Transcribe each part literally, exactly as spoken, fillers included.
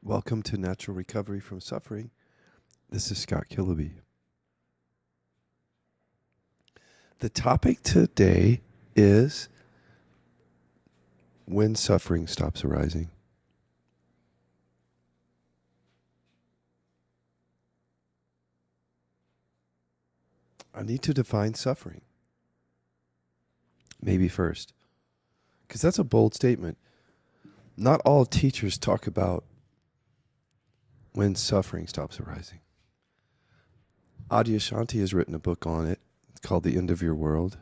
Welcome to Natural Recovery from Suffering. This is Scott Killaby. The topic today is when suffering stops arising. I need to define suffering. Maybe first, because that's a bold statement. Not all teachers talk about when suffering stops arising. Adyashanti has written a book on it. It's called The End of Your World.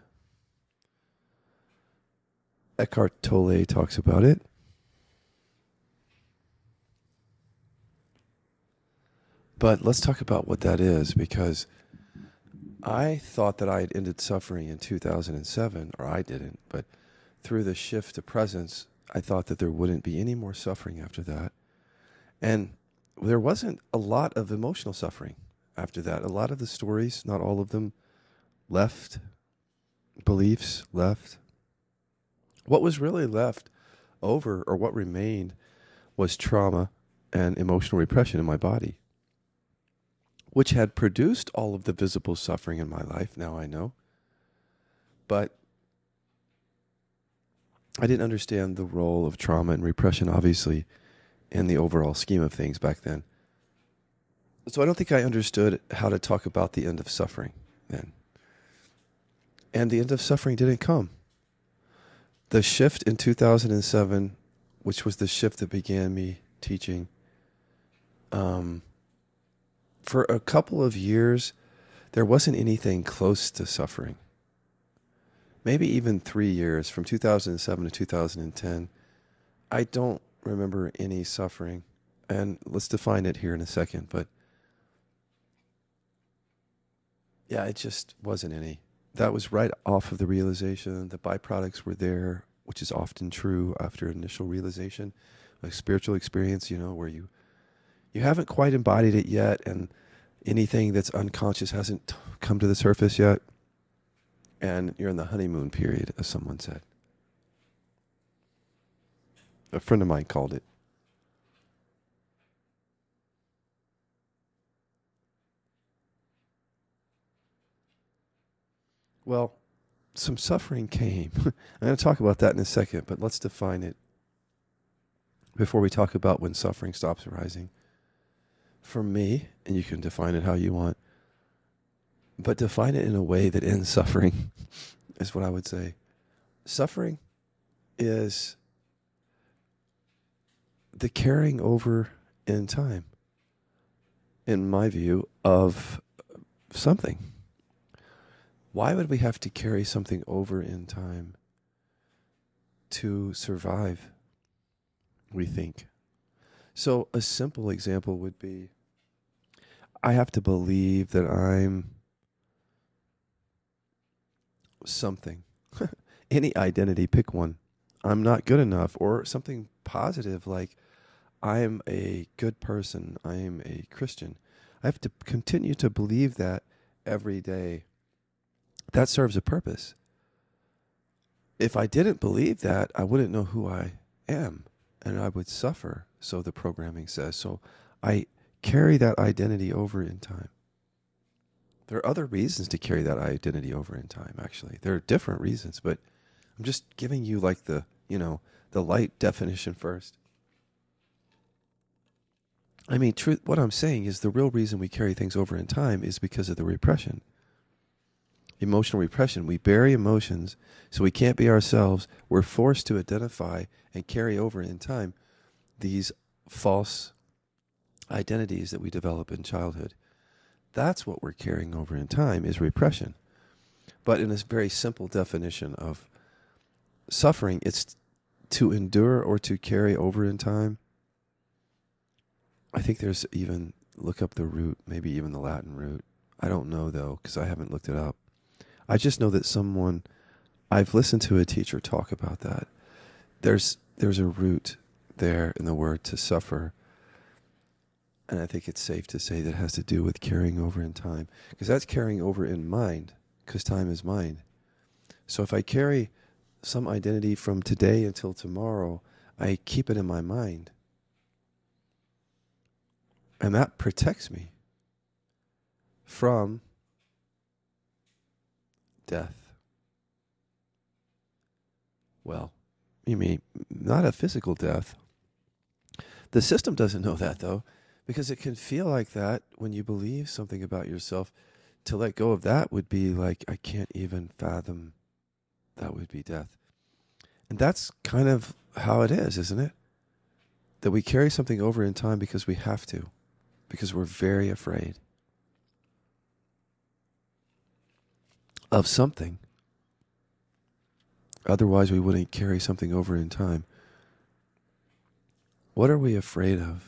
Eckhart Tolle talks about it. But let's talk about what that is, because I thought that I had ended suffering in two thousand seven, or I didn't, but through the shift to presence, I thought that there wouldn't be any more suffering after that. And there wasn't a lot of emotional suffering after that. A lot of the stories, not all of them, left. Beliefs left. What was really left over, or what remained, was trauma and emotional repression in my body, which had produced all of the visible suffering in my life, now I know. But I didn't understand the role of trauma and repression, obviously, in the overall scheme of things back then. So I don't think I understood how to talk about the end of suffering then. And the end of suffering didn't come. The shift in two thousand seven, which was the shift that began me teaching, um, for a couple of years, there wasn't anything close to suffering. Maybe even three years, from two thousand seven to two thousand ten, I don't remember any suffering. And let's define it here in a second, but yeah, it just wasn't any. That was right off of the realization. The byproducts were there, which is often true after initial realization, a spiritual experience, you know, where you you haven't quite embodied it yet, and anything that's unconscious hasn't t- come to the surface yet, and you're in the honeymoon period, as someone said. A friend of mine called it. Well, some suffering came. I'm going to talk about that in a second, but let's define it before we talk about when suffering stops arising. For me, and you can define it how you want, but define it in a way that ends suffering, is what I would say. Suffering is the carrying over in time, in my view, of something. Why would we have to carry something over in time to survive, we think? So a simple example would be, I have to believe that I'm something. Any identity, pick one. I'm not good enough, or something positive like I am a good person, I am a Christian. I have to continue to believe that every day. That serves a purpose. If I didn't believe that, I wouldn't know who I am, and I would suffer, so the programming says. So I carry that identity over in time. There are other reasons to carry that identity over in time, actually. There are different reasons, but I'm just giving you like the, you know, the light definition first. I mean, truth, what I'm saying is the real reason we carry things over in time is because of the repression. Emotional repression. We bury emotions, so we can't be ourselves. We're forced to identify and carry over in time these false identities that we develop in childhood. That's what we're carrying over in time, is repression. But in a very simple definition of suffering, it's to endure or to carry over in time. I think there's even, look up the root, maybe even the Latin root. I don't know, though, because I haven't looked it up. I just know that someone, I've listened to a teacher talk about that. There's there's a root there in the word to suffer. And I think it's safe to say that it has to do with carrying over in time. Because that's carrying over in mind, because time is mind. So if I carry some identity from today until tomorrow, I keep it in my mind. And that protects me from death. Well, you mean not a physical death. The system doesn't know that, though, because it can feel like that when you believe something about yourself. To let go of that would be like, I can't even fathom that would be death. And that's kind of how it is, isn't it? That we carry something over in time because we have to, because we're very afraid of something. Otherwise, we wouldn't carry something over in time. What are we afraid of?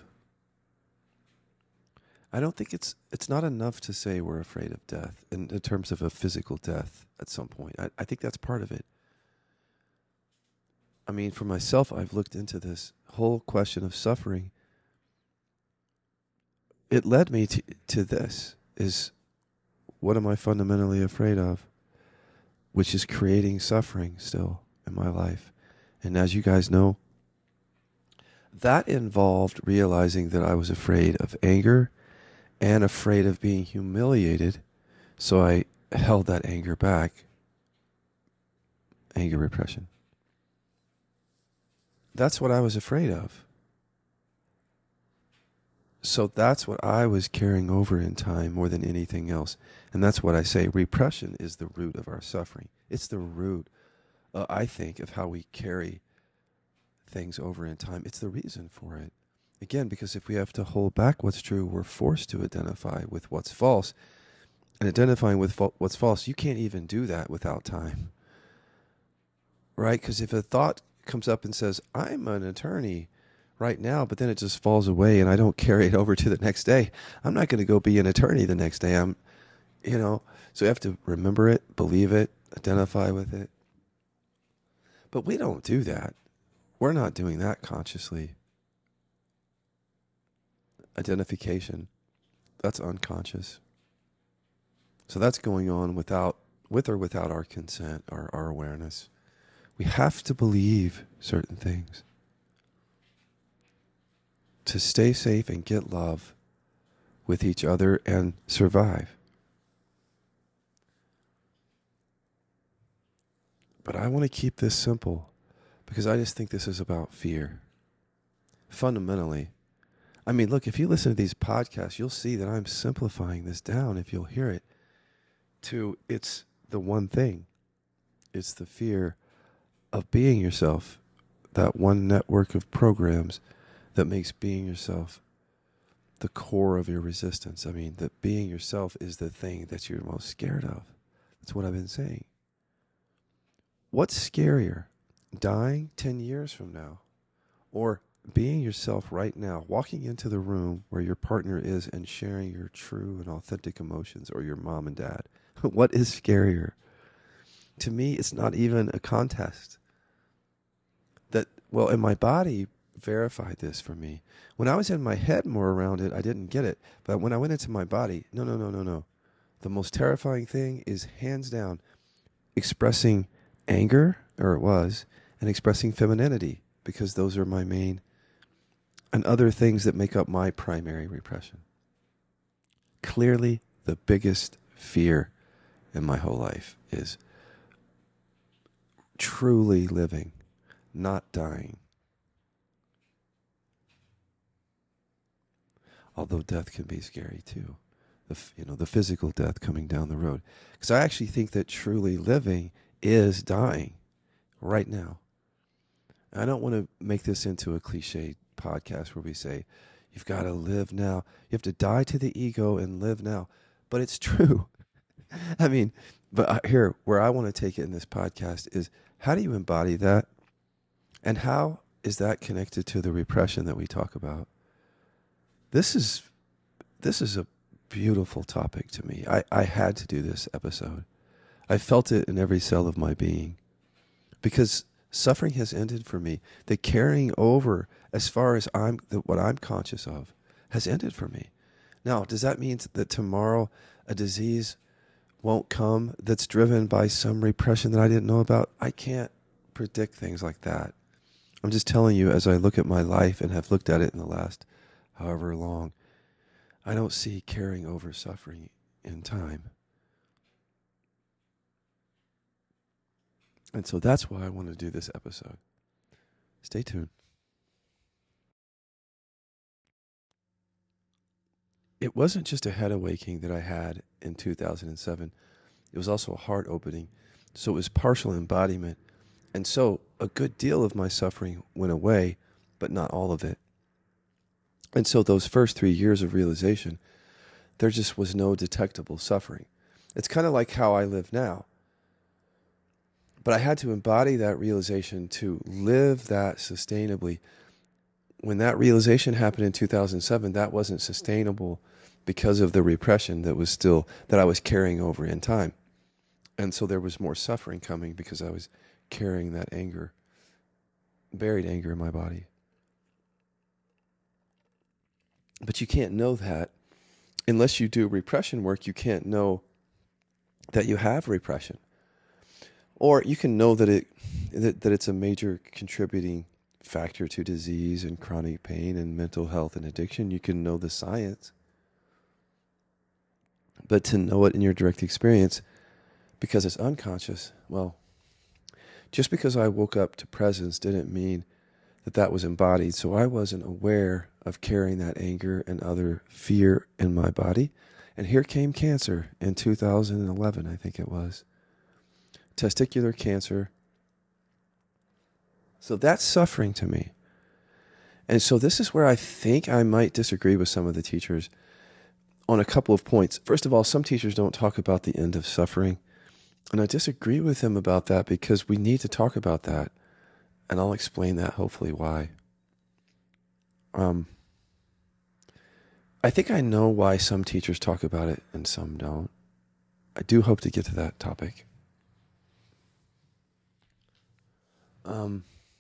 I don't think it's it's not enough to say we're afraid of death in, in terms of a physical death at some point. I, I think that's part of it. I mean, for myself, I've looked into this whole question of suffering. It led me to, to this, is what am I fundamentally afraid of? Which is creating suffering still in my life. And as you guys know, that involved realizing that I was afraid of anger and afraid of being humiliated. So I held that anger back. Anger repression. That's what I was afraid of. So that's what I was carrying over in time more than anything else. And that's what I say. Repression is the root of our suffering. It's the root, uh, I think, of how we carry things over in time. It's the reason for it. Again, because if we have to hold back what's true, we're forced to identify with what's false. And identifying with fa- what's false, you can't even do that without time. Right? Because if a thought comes up and says, I'm an attorney right now, but then it just falls away and I don't carry it over to the next day, I'm not going to go be an attorney the next day. I'm, you know, so you have to remember it, believe it, identify with it. But we don't do that. We're not doing that consciously. Identification, that's unconscious. So that's going on without, with or without our consent or our awareness. We have to believe certain things to stay safe and get love with each other and survive. But I want to keep this simple because I just think this is about fear. Fundamentally, I mean, look, if you listen to these podcasts, you'll see that I'm simplifying this down, if you'll hear it, to it's the one thing. It's the fear of being yourself, that one network of programs that makes being yourself the core of your resistance. I mean, that being yourself is the thing that you're most scared of. That's what I've been saying. What's scarier, dying ten years from now, or being yourself right now, walking into the room where your partner is and sharing your true and authentic emotions, or your mom and dad? What is scarier? To me, it's not even a contest. That, well, and my body verified this for me. When I was in my head more around it, I didn't get it. But when I went into my body, no, no, no, no, no. The most terrifying thing is hands down expressing anger, or it was, and expressing femininity, because those are my main and other things that make up my primary repression. Clearly, the biggest fear in my whole life is truly living, not dying. Although death can be scary too, the you know the physical death coming down the road. Because I actually think that truly living is dying right now. I don't want to make this into a cliche podcast where we say, you've got to live now. You have to die to the ego and live now. But it's true. I mean, but here, where I want to take it in this podcast is, how do you embody that? And how is that connected to the repression that we talk about? This is, this is a beautiful topic to me. I, I had to do this episode. I felt it in every cell of my being. Because suffering has ended for me. The carrying over, as far as I'm, the, what I'm conscious of, has ended for me. Now, does that mean that tomorrow a disease won't come that's driven by some repression that I didn't know about? I can't predict things like that. I'm just telling you, as I look at my life and have looked at it in the last however long, I don't see carrying over suffering in time. And so that's why I want to do this episode. Stay tuned. It wasn't just a head awakening that I had in two thousand seven. It was also a heart opening. So it was partial embodiment. And so a good deal of my suffering went away, but not all of it. And so those first three years of realization, there just was no detectable suffering. It's kind of like how I live now. But I had to embody that realization to live that sustainably. When that realization happened in two thousand seven, that wasn't sustainable because of the repression that was still, that I was carrying over in time. And so there was more suffering coming because I was carrying that anger, buried anger in my body. But you can't know that unless you do repression work. You can't know that you have repression. Or you can know that it that, that it's a major contributing factor to disease and chronic pain and mental health and addiction. You can know the science. But to know it in your direct experience, because it's unconscious, well, just because I woke up to presence didn't mean that that was embodied. So I wasn't aware of carrying that anger and other fear in my body. And here came cancer in two thousand eleven, I think it was. Testicular cancer. So that's suffering to me. And so this is where I think I might disagree with some of the teachers on a couple of points. First of all, some teachers don't talk about the end of suffering. And I disagree with them about that because we need to talk about that. And I'll explain that hopefully why. Um, I think I know why some teachers talk about it and some don't. I do hope to get to that topic. Um,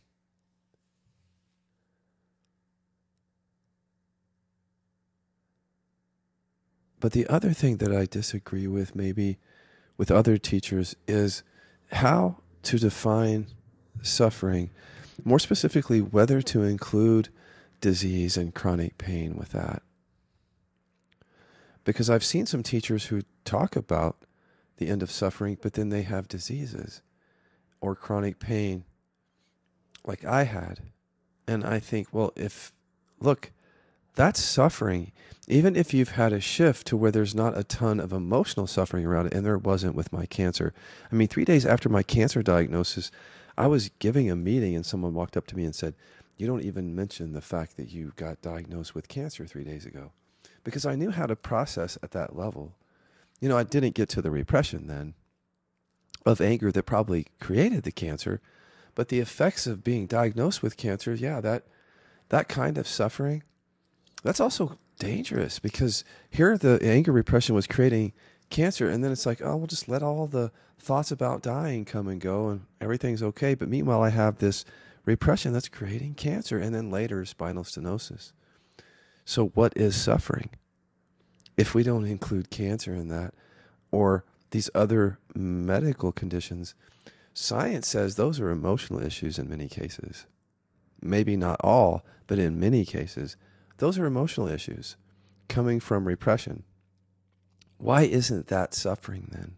but the other thing that I disagree with maybe with other teachers is how to define suffering, more specifically whether to include disease and chronic pain with that. Because I've seen some teachers who talk about the end of suffering, but then they have diseases or chronic pain like I had. And I think, well, if, look, that's suffering. Even if you've had a shift to where there's not a ton of emotional suffering around it, and there wasn't with my cancer. I mean, three days after my cancer diagnosis, I was giving a meeting and someone walked up to me and said, "You don't even mention the fact that you got diagnosed with cancer three days ago." Because I knew how to process at that level. You know, I didn't get to the repression then of anger that probably created the cancer, but the effects of being diagnosed with cancer, yeah, that that kind of suffering, that's also dangerous because here the anger repression was creating cancer, and then it's like, oh, we'll just let all the thoughts about dying come and go and everything's okay. But meanwhile, I have this repression that's creating cancer and then later spinal stenosis. So what is suffering? If we don't include cancer in that or these other medical conditions, science says those are emotional issues in many cases. Maybe not all, but in many cases, those are emotional issues coming from repression. Why isn't that suffering then?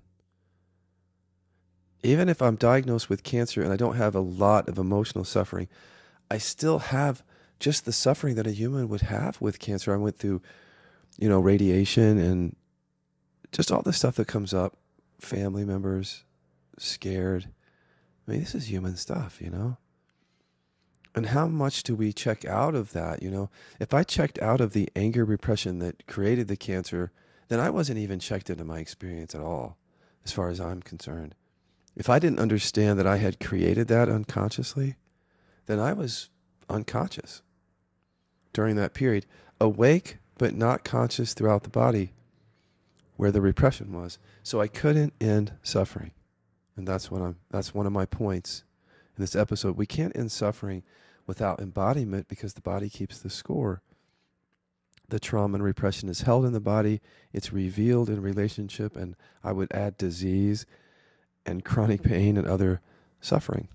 Even if I'm diagnosed with cancer and I don't have a lot of emotional suffering, I still have just the suffering that a human would have with cancer. I went through, you know, radiation and just all the stuff that comes up, family members, scared. I mean, this is human stuff, you know? And how much do we check out of that, you know? If I checked out of the anger repression that created the cancer, then I wasn't even checked into my experience at all, as far as I'm concerned. If I didn't understand that I had created that unconsciously, then I was unconscious during that period, awake but not conscious throughout the body where the repression was. So I couldn't end suffering. And that's what I'm that's one of my points in this episode. We can't end suffering without embodiment because the body keeps the score. The trauma and repression is held in the body, it's revealed in relationship, and I would add disease and chronic pain and other suffering.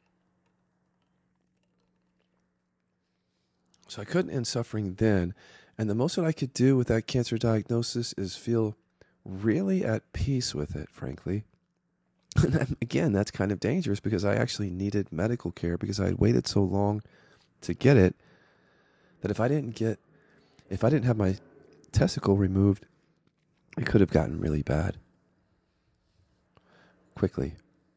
So I couldn't end suffering then. And the most that I could do with that cancer diagnosis is feel really at peace with it, frankly. And that, again, that's kind of dangerous because I actually needed medical care because I had waited so long to get it that if I didn't get, if I didn't have my testicle removed, it could have gotten really bad quickly.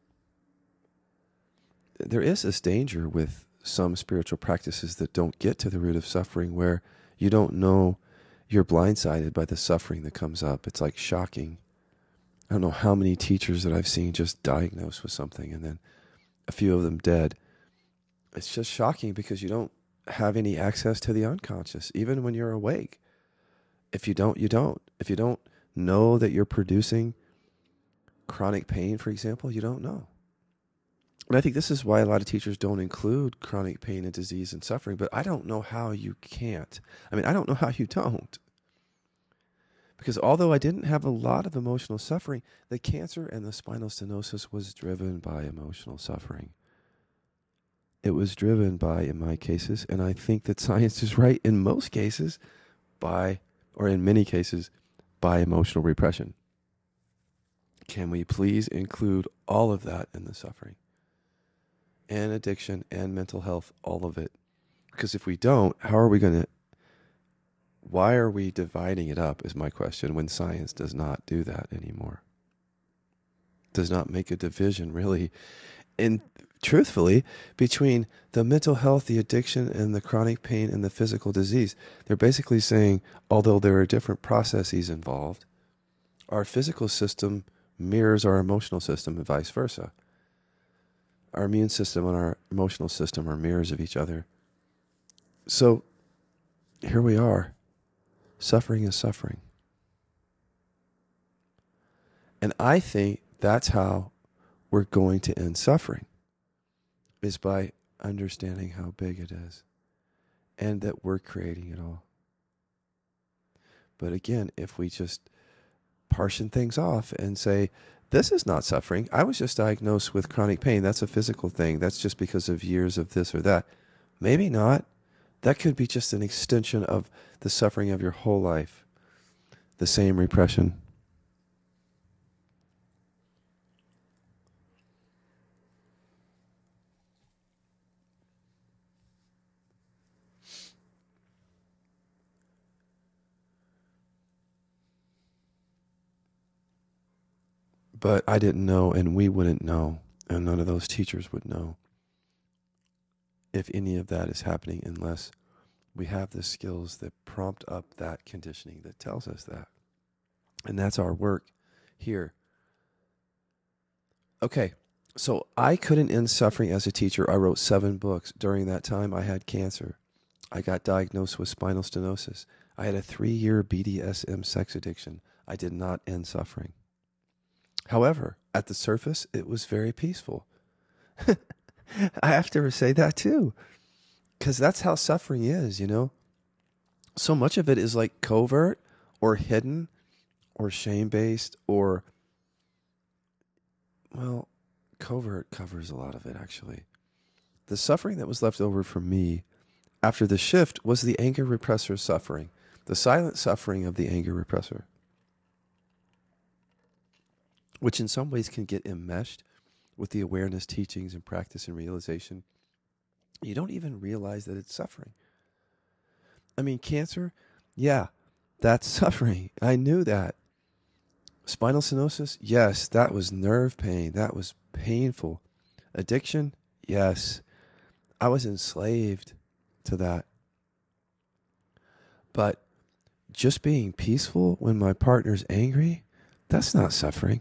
There is this danger with some spiritual practices that don't get to the root of suffering, where you don't know, you're blindsided by the suffering that comes up. It's like shocking. I don't know how many teachers that I've seen just diagnosed with something and then a few of them dead. It's just shocking because you don't have any access to the unconscious, even when you're awake. If you don't, you don't. If you don't know that you're producing chronic pain, for example, you don't know. And I think this is why a lot of teachers don't include chronic pain and disease and suffering, but I don't know how you can't. I mean, I don't know how you don't. Because although I didn't have a lot of emotional suffering, the cancer and the spinal stenosis was driven by emotional suffering. It was driven by, in my cases, and I think that science is right in most cases, by, or in many cases, by emotional repression. Can we please include all of that in the suffering? And addiction and mental health, all of it. Because if we don't, how are we going to, why are we dividing it up is my question, when science does not do that anymore. Does not make a division really, in truthfully, between the mental health, the addiction, and the chronic pain and the physical disease. They're basically saying, although there are different processes involved, our physical system mirrors our emotional system and vice versa. Our immune system and our emotional system are mirrors of each other. So here we are. Suffering is suffering. And I think that's how we're going to end suffering, is by understanding how big it is and that we're creating it all. But again, if we just partition things off and say, this is not suffering. I was just diagnosed with chronic pain. That's a physical thing. That's just because of years of this or that. Maybe not. That could be just an extension of the suffering of your whole life. The same repression. But I didn't know, and we wouldn't know, and none of those teachers would know if any of that is happening unless we have the skills that prompt up that conditioning that tells us that. And that's our work here. Okay, so I couldn't end suffering as a teacher. I wrote seven books. During that time, I had cancer. I got diagnosed with spinal stenosis. I had a three-year B D S M sex addiction. I did not end suffering. However, at the surface, it was very peaceful. I have to say that too, because that's how suffering is, you know. So much of it is like covert or hidden or shame-based or, well, covert covers a lot of it, actually. The suffering that was left over for me after the shift was the anger repressor suffering, the silent suffering of the anger repressor, which in some ways can get enmeshed with the awareness teachings and practice and realization. You don't even realize that it's suffering. I mean, cancer, yeah, that's suffering. I knew that. Spinal stenosis, yes, that was nerve pain. That was painful. Addiction, yes, I was enslaved to that. But just being peaceful when my partner's angry, that's not suffering.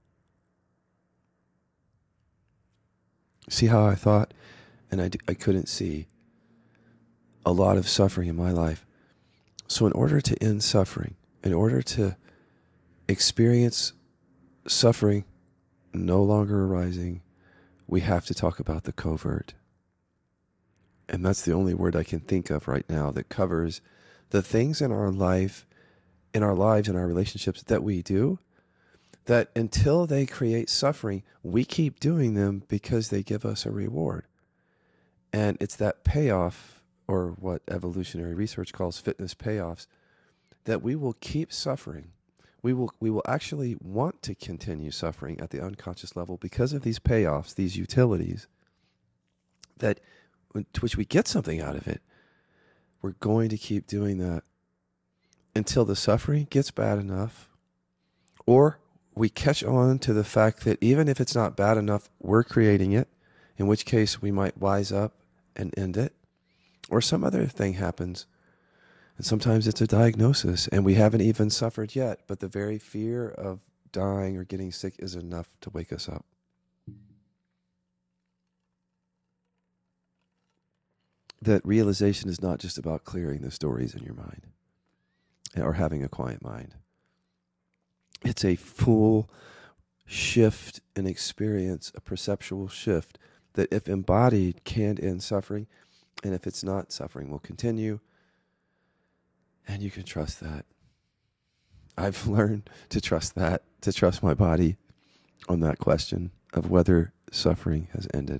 See how I thought? And I, I couldn't see a lot of suffering in my life. So in order to end suffering, in order to experience suffering no longer arising, we have to talk about the covert. And that's the only word I can think of right now that covers the things in our life, in our lives, in our relationships that we do, that until they create suffering, we keep doing them because they give us a reward. And it's that payoff or what evolutionary research calls fitness payoffs, that we will keep suffering. We will we will actually want to continue suffering at the unconscious level because of these payoffs, these utilities, that to which we get something out of it. We're going to keep doing that until the suffering gets bad enough, or we catch on to the fact that even if it's not bad enough, we're creating it, in which case we might wise up and end it, or some other thing happens. And sometimes it's a diagnosis and we haven't even suffered yet, but the very fear of dying or getting sick is enough to wake us up. That realization is not just about clearing the stories in your mind or having a quiet mind. It's a full shift in experience, a perceptual shift that if embodied can end suffering, and if it's not, suffering will continue. And you can trust that. I've learned to trust that, to trust my body on that question of whether suffering has ended.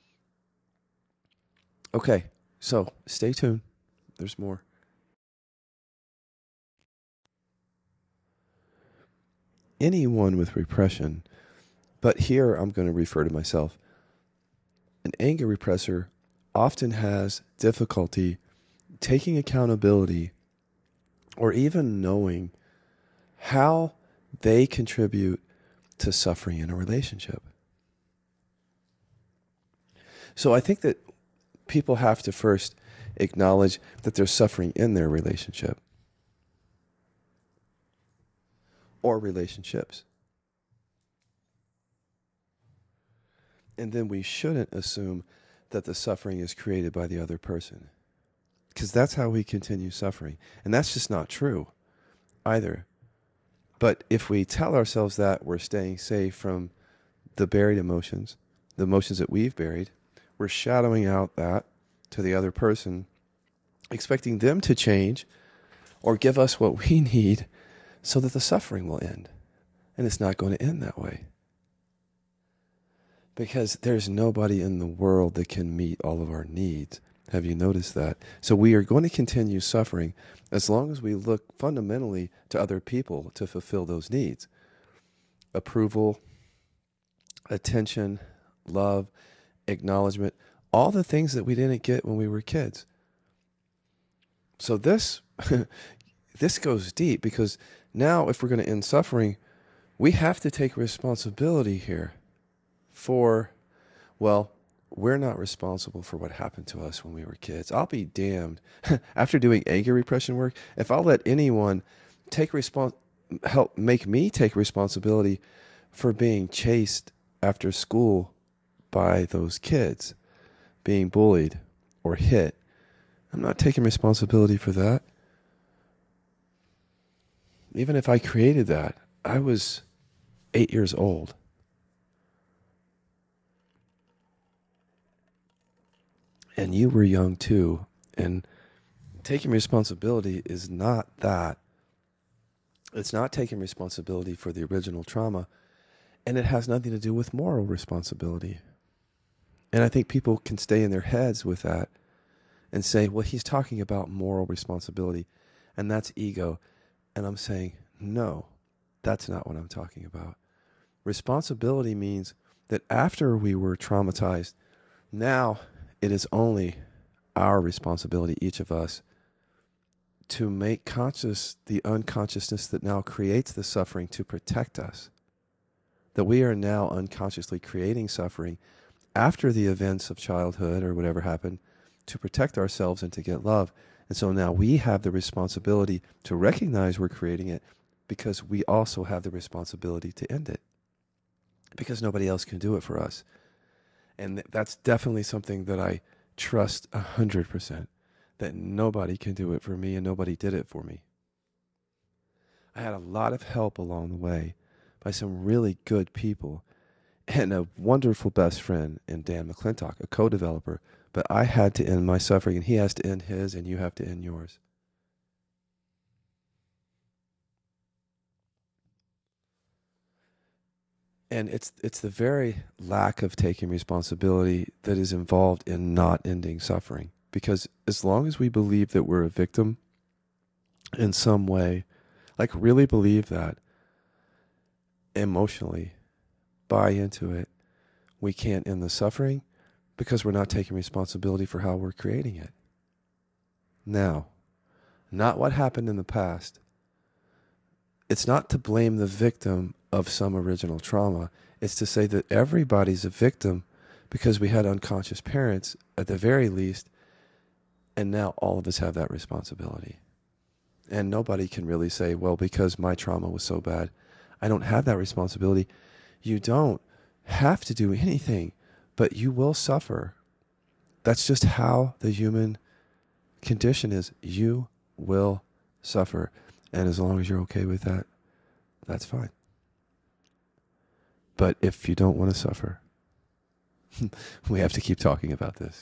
Okay, so stay tuned. There's more. Anyone with repression, but here I'm going to refer to myself. An anger repressor often has difficulty taking accountability or even knowing how they contribute to suffering in a relationship. So I think that people have to first acknowledge that there's suffering in their relationship or relationships. And then we shouldn't assume that the suffering is created by the other person, because that's how we continue suffering. And that's just not true either. But if we tell ourselves that, we're staying safe from the buried emotions, the emotions that we've buried. We're shadowing out that to the other person, expecting them to change or give us what we need so that the suffering will end. And it's not going to end that way. Because there's nobody in the world that can meet all of our needs. Have you noticed that? So we are going to continue suffering as long as we look fundamentally to other people to fulfill those needs. Approval, attention, love, acknowledgement, all the things that we didn't get when we were kids. So this, this goes deep, because now if we're going to end suffering, we have to take responsibility here for, well, we're not responsible for what happened to us when we were kids. I'll be damned. After doing anger repression work, if I'll let anyone take respons- help make me take responsibility for being chased after school by those kids, being bullied or hit, I'm not taking responsibility for that. Even if I created that, I was eight years old. And you were young too. And taking responsibility is not that. It's not taking responsibility for the original trauma. And it has nothing to do with moral responsibility. And I think people can stay in their heads with that and say, well, he's talking about moral responsibility, and that's ego. And I'm saying, no, that's not what I'm talking about. Responsibility means that after we were traumatized, now it is only our responsibility, each of us, to make conscious the unconsciousness that now creates the suffering to protect us. That we are now unconsciously creating suffering after the events of childhood or whatever happened to protect ourselves and to get love. And so now we have the responsibility to recognize we're creating it, because we also have the responsibility to end it, because nobody else can do it for us. And that's definitely something that I trust a hundred percent, that nobody can do it for me and nobody did it for me. I had a lot of help along the way by some really good people and a wonderful best friend in Dan McClintock, a co-developer. But I had to end my suffering, and he has to end his, and you have to end yours. And it's it's the very lack of taking responsibility that is involved in not ending suffering. Because as long as we believe that we're a victim in some way, like really believe that emotionally, buy into it, we can't end the suffering because we're not taking responsibility for how we're creating it. Now, not what happened in the past. It's not to blame the victim of some original trauma. It's to say that everybody's a victim because we had unconscious parents at the very least, and now all of us have that responsibility. And nobody can really say, well, because my trauma was so bad, I don't have that responsibility. You don't have to do anything, but you will suffer. That's just how the human condition is. You will suffer. And as long as you're okay with that, that's fine. But if you don't want to suffer, we have to keep talking about this.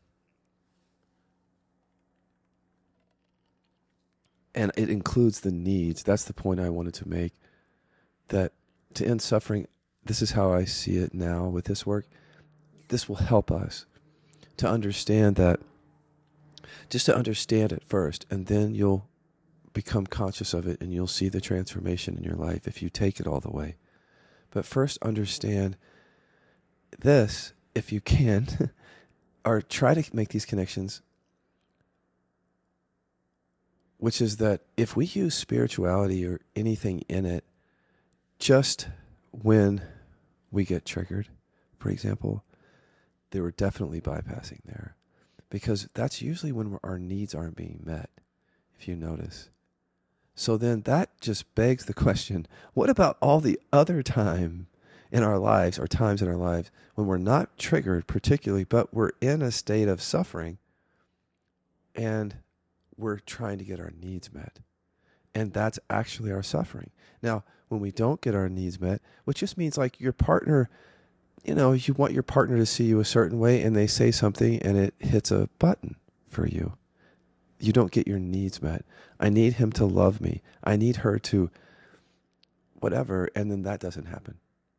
And it includes the needs. That's the point I wanted to make. That to end suffering, this is how I see it now with this work. This will help us to understand that, just to understand it first, and then you'll become conscious of it and you'll see the transformation in your life if you take it all the way. But first understand this, if you can, or try to make these connections, which is that if we use spirituality or anything in it just when we get triggered, for example, they were definitely bypassing there, because that's usually when our needs aren't being met, if you notice. So then that just begs the question, what about all the other time in our lives, or times in our lives, when we're not triggered particularly, but we're in a state of suffering and we're trying to get our needs met? And that's actually our suffering. Now, when we don't get our needs met, which just means like your partner, you know, you want your partner to see you a certain way and they say something and it hits a button for you. You don't get your needs met. I need him to love me. I need her to whatever, and then that doesn't happen.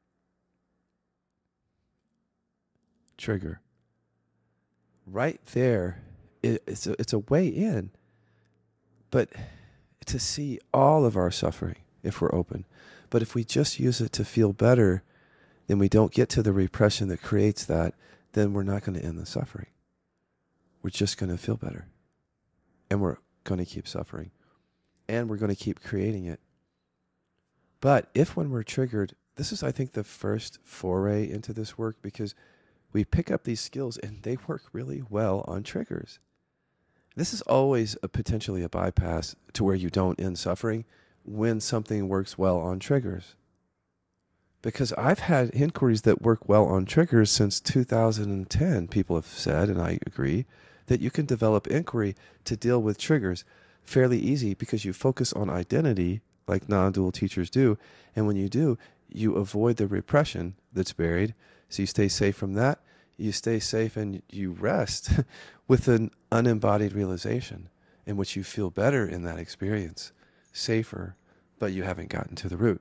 Trigger. Right there, it, it's a, it's a way in, but to see all of our suffering if we're open. But if we just use it to feel better, then we don't get to the repression that creates that, then we're not going to end the suffering. We're just going to feel better. And we're going to keep suffering. And we're going to keep creating it. But if when we're triggered, this is, I think, the first foray into this work, because we pick up these skills and they work really well on triggers. This is always a potentially a bypass to where you don't end suffering when something works well on triggers. Because I've had inquiries that work well on triggers since two thousand ten. People have said, and I agree, that you can develop inquiry to deal with triggers fairly easy because you focus on identity like non-dual teachers do. And when you do, you avoid the repression that's buried. So you stay safe from that. You stay safe and you rest with an unembodied realization in which you feel better in that experience, safer, but you haven't gotten to the root.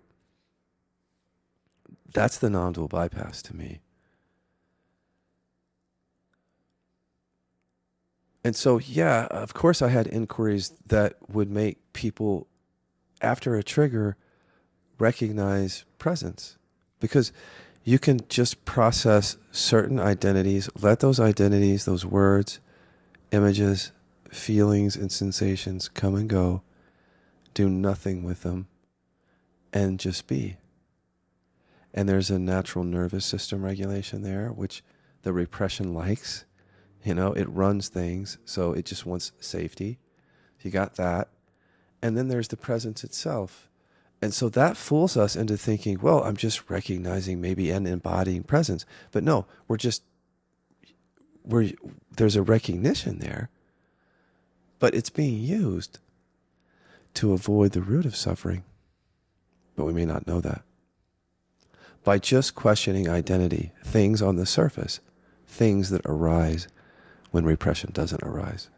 That's the non-dual bypass to me. And so, yeah, of course I had inquiries that would make people, after a trigger, recognize presence. Because you can just process certain identities, let those identities, those words, images, feelings, and sensations come and go, do nothing with them, and just be. And there's a natural nervous system regulation there, which the repression likes. You know, it runs things, so it just wants safety. You got that. And then there's the presence itself. And so that fools us into thinking, well, I'm just recognizing maybe and embodying presence. But no, we're just, we're, there's a recognition there, but it's being used to avoid the root of suffering. But we may not know that. By just questioning identity, things on the surface, things that arise when repression doesn't arise.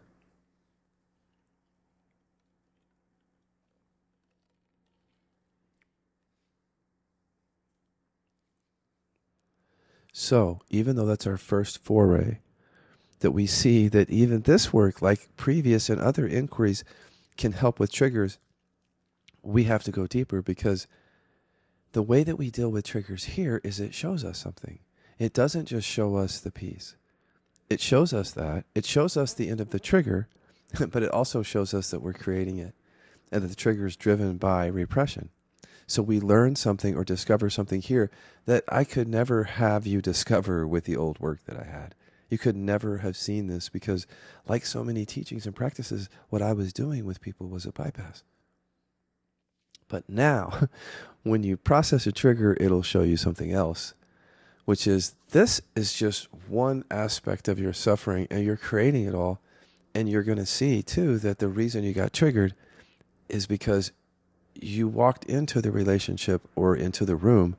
So, even though that's our first foray that we see that even this work, like previous and other inquiries, can help with triggers, we have to go deeper, because the way that we deal with triggers here is it shows us something. It doesn't just show us the piece. It shows us that. It shows us the end of the trigger, but it also shows us that we're creating it and that the trigger is driven by repression. So we learn something or discover something here that I could never have you discover with the old work that I had. You could never have seen this because, like so many teachings and practices, what I was doing with people was a bypass. But now, when you process a trigger, it'll show you something else, which is this is just one aspect of your suffering, and you're creating it all. And you're going to see, too, that the reason you got triggered is because you walked into the relationship or into the room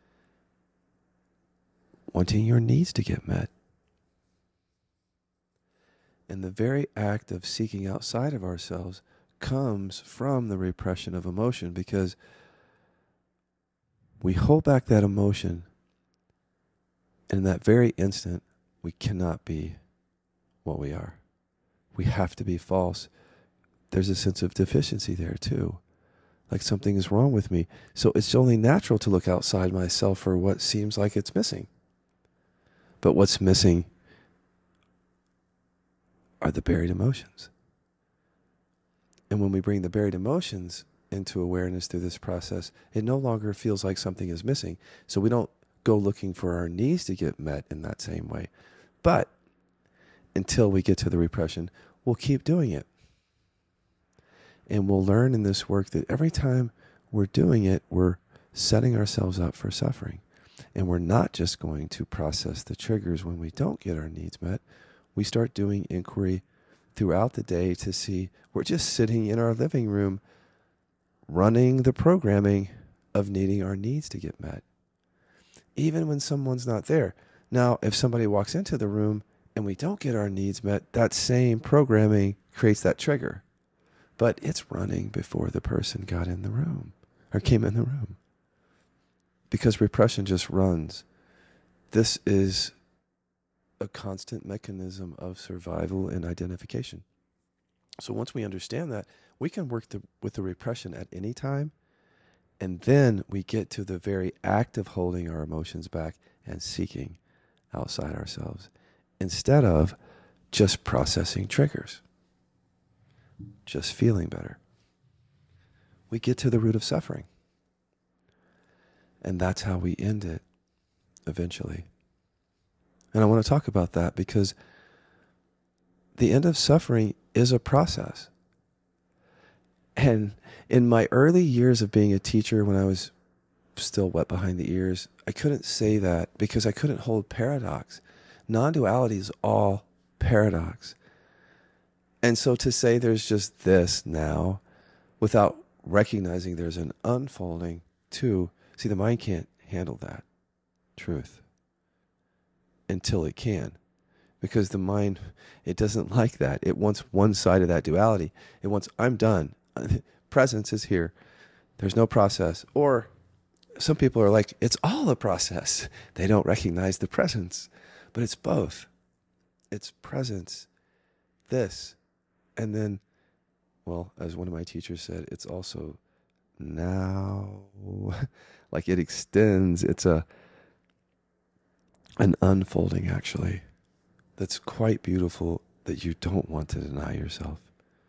wanting your needs to get met. And the very act of seeking outside of ourselves comes from the repression of emotion, because we hold back that emotion, and in that very instant, we cannot be what we are. We have to be false. There's a sense of deficiency there too. Like something is wrong with me. So it's only natural to look outside myself for what seems like it's missing. But what's missing are the buried emotions. And when we bring the buried emotions into awareness through this process, it no longer feels like something is missing. So we don't go looking for our needs to get met in that same way. But until we get to the repression, we'll keep doing it. And we'll learn in this work that every time we're doing it, we're setting ourselves up for suffering. And we're not just going to process the triggers when we don't get our needs met. We start doing inquiry throughout the day to see we're just sitting in our living room running the programming of needing our needs to get met, even when someone's not there. Now, if somebody walks into the room and we don't get our needs met, that same programming creates that trigger. But it's running before the person got in the room or came in the room. Because repression just runs. This is a constant mechanism of survival and identification. So once we understand that, we can work the, with the repression at any time, and then we get to the very act of holding our emotions back and seeking outside ourselves, instead of just processing triggers, just feeling better. We get to the root of suffering. And that's how we end it eventually. And I want to talk about that because the end of suffering is a process. And in my early years of being a teacher, when I was still wet behind the ears, I couldn't say that because I couldn't hold paradox. Non-duality is all paradox. And so to say there's just this now without recognizing there's an unfolding too, see, the mind can't handle that truth until it can. Because the mind, it doesn't like that. It wants one side of that duality. It wants, I'm done. Presence is here. There's no process. Or some people are like, it's all a process. They don't recognize the presence. But it's both. It's presence, this, and then, well, as one of my teachers said, it's also now. Like it extends. It's a an unfolding, actually, that's quite beautiful, that you don't want to deny yourself.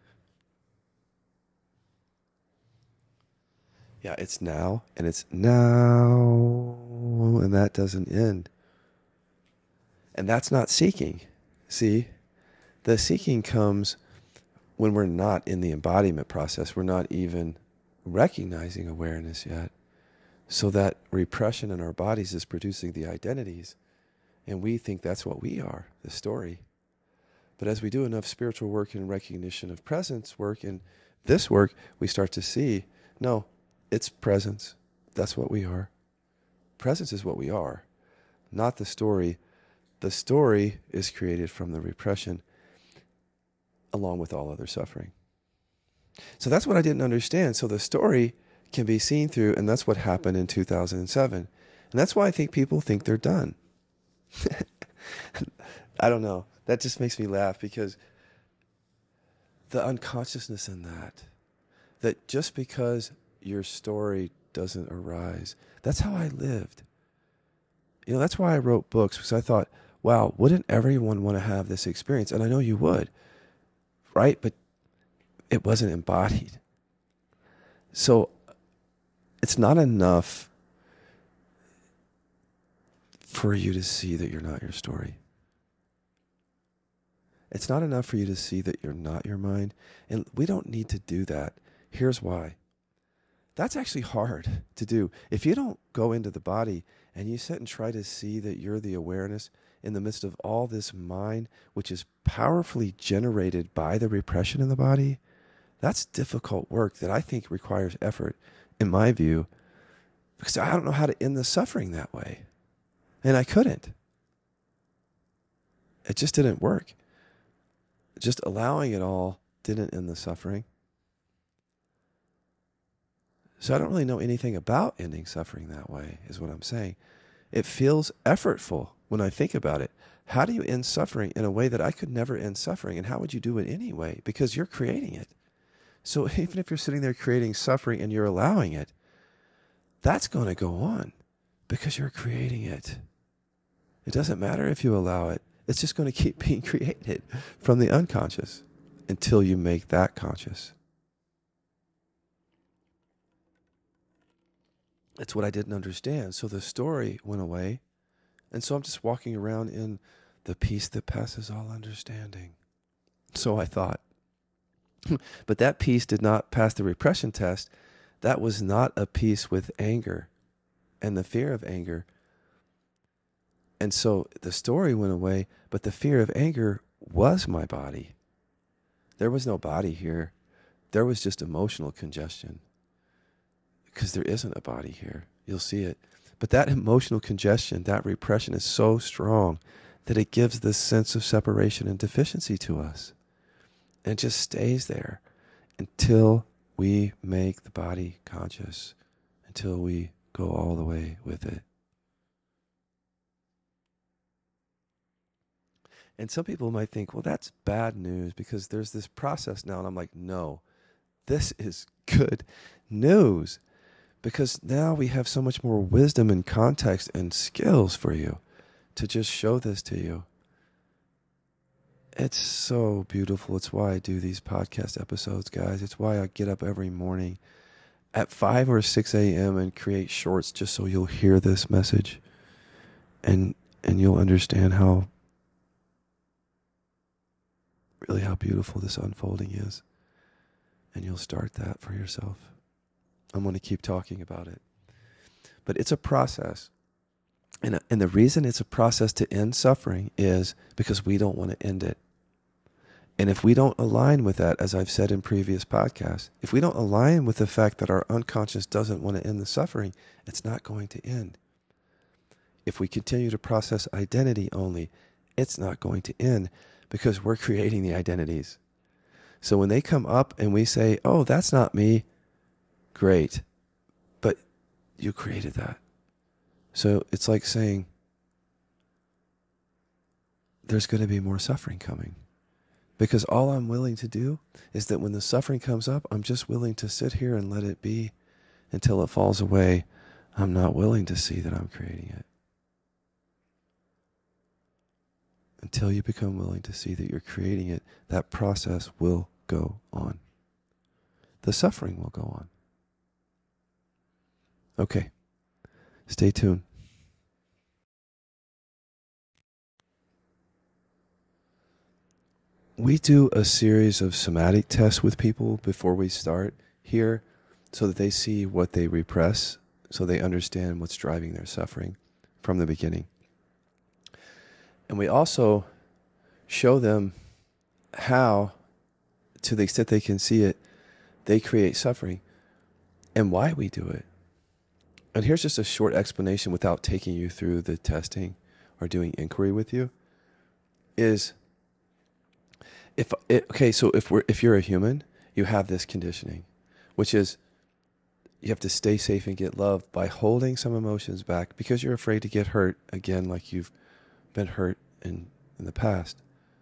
Yeah, it's now, and it's now, and that doesn't end. And that's not seeking. See, the seeking comes when we're not in the embodiment process. We're not even recognizing awareness yet. So that repression in our bodies is producing the identities. And we think that's what we are, the story. But as we do enough spiritual work and recognition of presence work and this work, we start to see, no, it's presence. That's what we are. Presence is what we are, not the story. The story is created from the repression along with all other suffering. So that's what I didn't understand. So the story can be seen through, and that's what happened in two thousand seven. And that's why I think people think they're done. I don't know. That just makes me laugh because the unconsciousness in that, that just because your story doesn't arise, that's how I lived. You know, that's why I wrote books, because I thought, wow, wouldn't everyone want to have this experience? And I know you would, right? But it wasn't embodied. So it's not enough for you to see that you're not your story. It's not enough for you to see that you're not your mind. And we don't need to do that. Here's why. That's actually hard to do. If you don't go into the body and you sit and try to see that you're the awareness in the midst of all this mind, which is powerfully generated by the repression in the body, that's difficult work that I think requires effort, in my view, because I don't know how to end the suffering that way. And I couldn't. It just didn't work. Just allowing it all didn't end the suffering. So I don't really know anything about ending suffering that way, is what I'm saying. It feels effortful when I think about it. How do you end suffering in a way that I could never end suffering? And how would you do it anyway? Because you're creating it. So even if you're sitting there creating suffering and you're allowing it, that's going to go on because you're creating it. It doesn't matter if you allow it. It's just going to keep being created from the unconscious until you make that conscious. It's what I didn't understand. So the story went away. And so I'm just walking around in the peace that passes all understanding. So I thought. But that peace did not pass the repression test. That was not a peace with anger and the fear of anger. And so the story went away, but the fear of anger was my body. There was no body here. There was just emotional congestion. Because there isn't a body here. You'll see it. But that emotional congestion, that repression is so strong that it gives this sense of separation and deficiency to us. And it just stays there until we make the body conscious, until we go all the way with it. And some people might think, well, that's bad news because there's this process now. And I'm like, no, this is good news. Because now we have so much more wisdom and context and skills for you to just show this to you. It's so beautiful. It's why I do these podcast episodes, guys. It's why I get up every morning at five or six a.m. and create shorts just so you'll hear this message. And and you'll understand how, really how beautiful this unfolding is. And you'll start that for yourself. I'm going to keep talking about it. But it's a process. And, and the reason it's a process to end suffering is because we don't want to end it. And if we don't align with that, as I've said in previous podcasts, if we don't align with the fact that our unconscious doesn't want to end the suffering, it's not going to end. If we continue to process identity only, it's not going to end because we're creating the identities. So when they come up and we say, oh, that's not me, great, but you created that. So it's like saying there's going to be more suffering coming because all I'm willing to do is that when the suffering comes up, I'm just willing to sit here and let it be until it falls away. I'm not willing to see that I'm creating it. Until you become willing to see that you're creating it, that process will go on. The suffering will go on. Okay, stay tuned. We do a series of somatic tests with people before we start here so that they see what they repress, so they understand what's driving their suffering from the beginning. And we also show them how, to the extent they can see it, they create suffering and why we do it. And here's just a short explanation without taking you through the testing or doing inquiry with you. Is if it, okay, so if we're if you're a human, you have this conditioning, which is you have to stay safe and get loved by holding some emotions back because you're afraid to get hurt again, like you've been hurt in, in the past.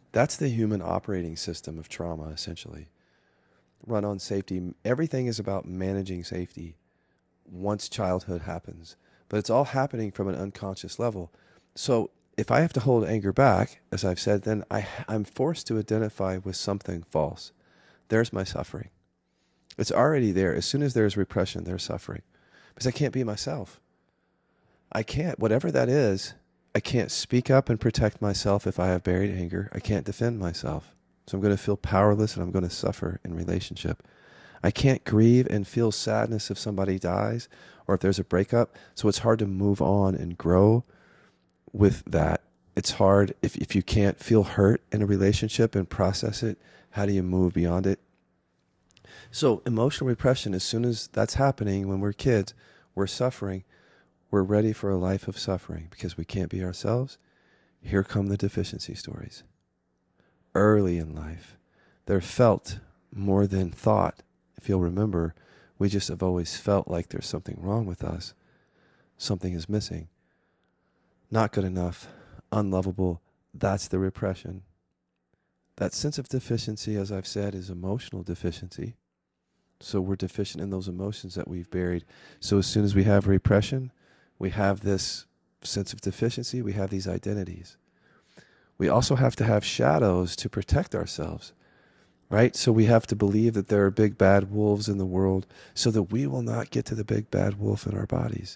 That's the human operating system of trauma, essentially. Run on safety. Everything is about managing safety once childhood happens. But it's all happening from an unconscious level. So if I have to hold anger back, as I've said, then I, I'm forced to identify with something false. There's my suffering. It's already there. As soon as there's repression, there's suffering. Because I can't be myself. I can't. Whatever that is, I can't speak up and protect myself if I have buried anger. I can't defend myself. So I'm going to feel powerless and I'm going to suffer in relationship. I can't grieve and feel sadness if somebody dies or if there's a breakup. So it's hard to move on and grow with that. It's hard if, if you can't feel hurt in a relationship and process it. How do you move beyond it? So emotional repression, as soon as that's happening when we're kids, we're suffering. We're ready for a life of suffering because we can't be ourselves. Here come the deficiency stories. Early in life, they're felt more than thought. If you'll remember, we just have always felt like there's something wrong with us. Something is missing. Not good enough. Unlovable. That's the repression. That sense of deficiency, as I've said, is emotional deficiency. So we're deficient in those emotions that we've buried. So as soon as we have repression, we have this sense of deficiency, we have these identities. We also have to have shadows to protect ourselves, right? So we have to believe that there are big bad wolves in the world so that we will not get to the big bad wolf in our bodies.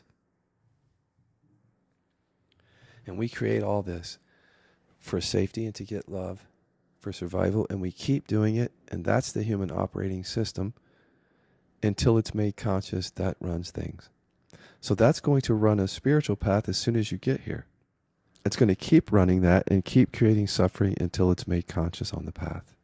And we create all this for safety and to get love, for survival, and we keep doing it, and that's the human operating system until it's made conscious. That runs things. So that's going to run a spiritual path as soon as you get here. It's going to keep running that and keep creating suffering until it's made conscious on the path.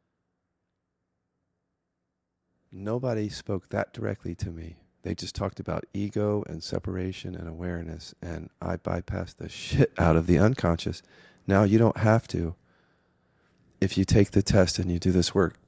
Nobody spoke that directly to me. They just talked about ego and separation and awareness, and I bypassed the shit out of the unconscious. Now you don't have to if you take the test and you do this work.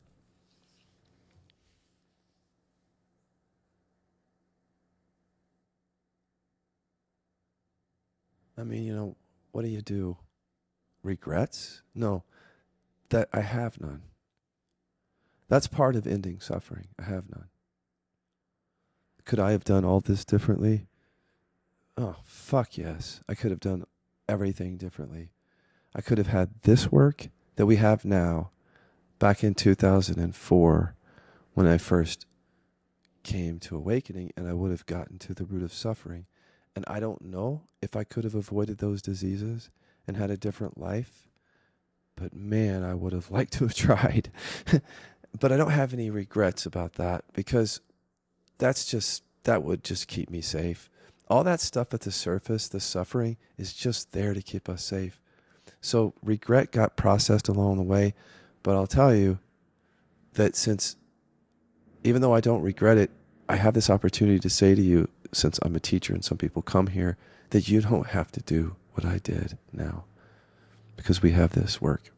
I mean, you know, what do you do? Regrets? No, that I have none. That's part of ending suffering. I have none. Could I have done all this differently? Oh, fuck yes. I could have done everything differently. I could have had this work that we have now back in two thousand four when I first came to awakening, and I would have gotten to the root of suffering. And I don't know if I could have avoided those diseases and had a different life. But man, I would have liked to have tried. But I don't have any regrets about that because that's just, that would just keep me safe. All that stuff at the surface, the suffering, is just there to keep us safe. So regret got processed along the way. But I'll tell you that since, even though I don't regret it, I have this opportunity to say to you, since I'm a teacher and some people come here, that you don't have to do what I did now because we have this work.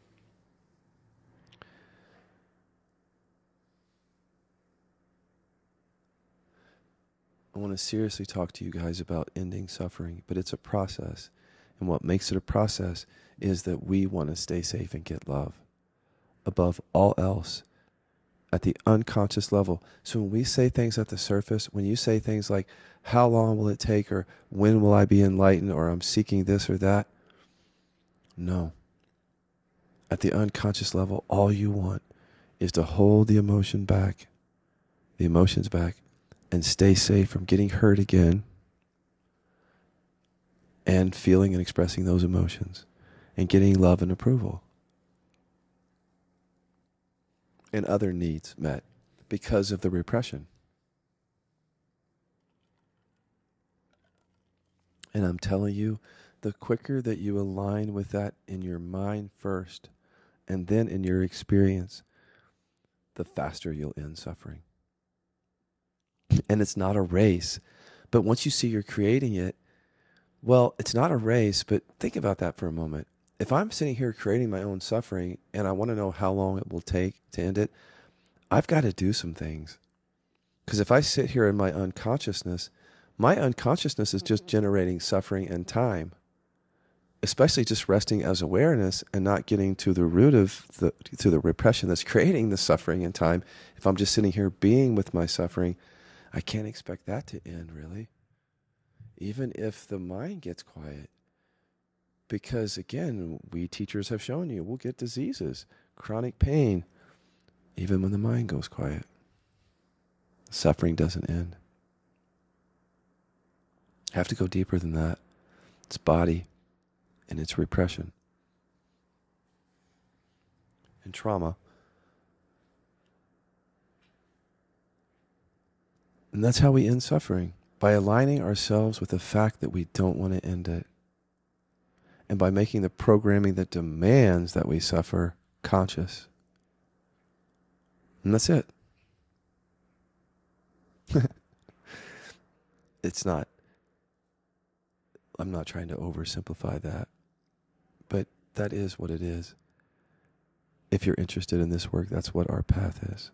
I want to seriously talk to you guys about ending suffering, but it's a process. And what makes it a process is that we want to stay safe and get love above all else at the unconscious level. So when we say things at the surface, when you say things like, how long will it take, or when will I be enlightened, or I'm seeking this or that, no. At the unconscious level, all you want is to hold the emotion back, the emotions back, and stay safe from getting hurt again and feeling and expressing those emotions and getting love and approval and other needs met because of the repression. And I'm telling you, the quicker that you align with that in your mind first and then in your experience, the faster you'll end suffering. And it's not a race. But once you see you're creating it, well, it's not a race, but think about that for a moment. If I'm sitting here creating my own suffering and I want to know how long it will take to end it, I've got to do some things. Because if I sit here in my unconsciousness, my unconsciousness is just generating suffering and time. especially just resting as awareness and not getting to the root of the to the repression that's creating the suffering in time. If I'm just sitting here being with my suffering, I can't expect that to end, really. Even if the mind gets quiet. Because again, we teachers have shown you, we'll get diseases, chronic pain, even when the mind goes quiet. Suffering doesn't end. Have to go deeper than that. It's body and it's repression and trauma. And that's how we end suffering, by aligning ourselves with the fact that we don't want to end it. And by making the programming that demands that we suffer conscious. And that's it. It's not, I'm not trying to oversimplify that, but that is what it is. If you're interested in this work, that's what our path is.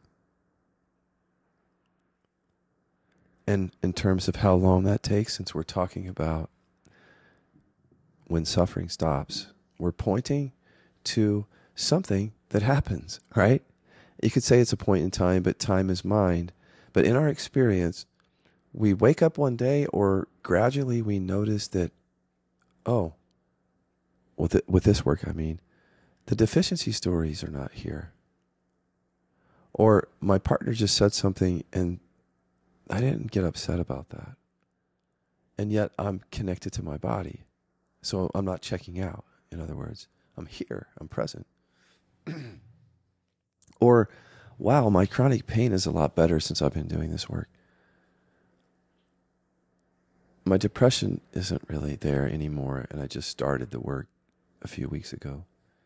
And in terms of how long that takes, since we're talking about when suffering stops, we're pointing to something that happens, right? You could say it's a point in time, but time is mind. But in our experience, we wake up one day, or gradually we notice that, oh, with it, with this work, I mean, the deficiency stories are not here. Or my partner just said something and I didn't get upset about that. And yet I'm connected to my body. So I'm not checking out, in other words. I'm here, I'm present. Or, wow, my chronic pain is a lot better since I've been doing this work. My depression isn't really there anymore, and I just started the work a few weeks ago.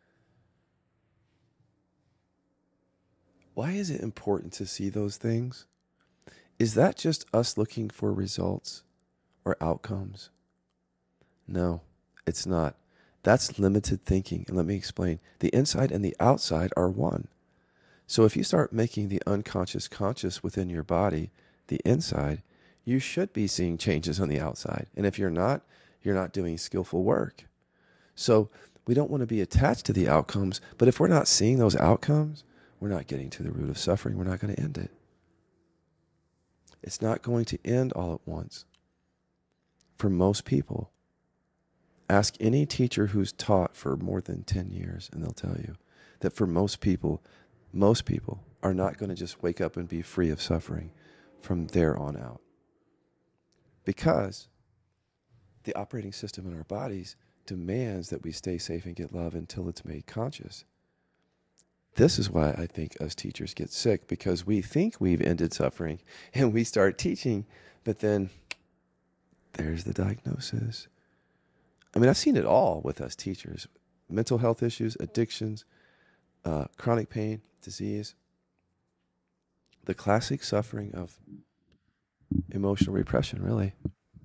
Why is it important to see those things? Is that just us looking for results or outcomes? No, it's not. That's limited thinking. And let me explain. The inside and the outside are one. So if you start making the unconscious conscious within your body, the inside, you should be seeing changes on the outside. And if you're not, you're not doing skillful work. So we don't want to be attached to the outcomes, but if we're not seeing those outcomes, we're not getting to the root of suffering. We're not going to end it. It's not going to end all at once. For most people, ask any teacher who's taught for more than ten years, and they'll tell you that for most people, most people are not going to just wake up and be free of suffering from there on out. Because the operating system in our bodies demands that we stay safe and get love until it's made conscious. This is why I think us teachers get sick, because we think we've ended suffering and we start teaching, but then there's the diagnosis. I mean, I've seen it all with us teachers. Mental health issues, addictions, uh, chronic pain, disease. The classic suffering of emotional repression, really.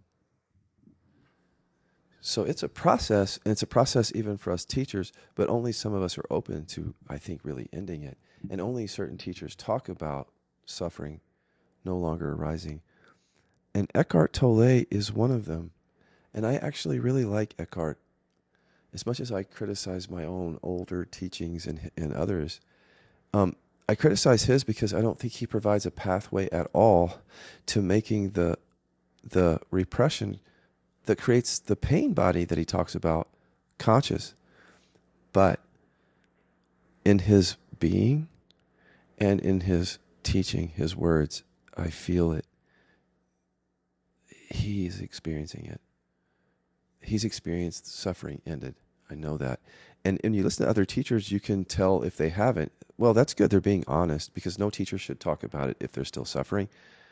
So it's a process, and it's a process even for us teachers, but only some of us are open to, I think, really ending it. And only certain teachers talk about suffering no longer arising. And Eckhart Tolle is one of them. And I actually really like Eckhart. As much as I criticize my own older teachings and, and others, um, I criticize his because I don't think he provides a pathway at all to making the the repression that creates the pain body that he talks about conscious. But in his being and in his teaching, his words, I feel it. He's experiencing it. He's experienced suffering ended. I know that. And and you listen to other teachers, you can tell if they haven't. Well, that's good. They're being honest, because no teacher should talk about it if they're still suffering.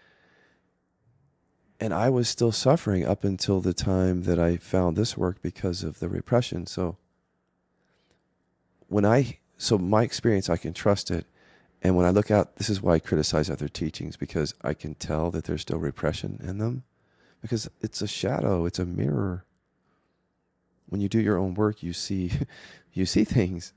And I was still suffering up until the time that I found this work because of the repression. So when I, so my experience, I can trust it. And when I look out, this is why I criticize other teachings, because I can tell that there's still repression in them, because it's a shadow, it's a mirror. When you do your own work, you see, you see things.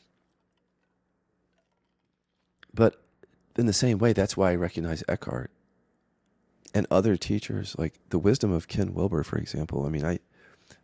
But in the same way, that's why I recognize Eckhart and other teachers, like the wisdom of Ken Wilber, for example. I mean, I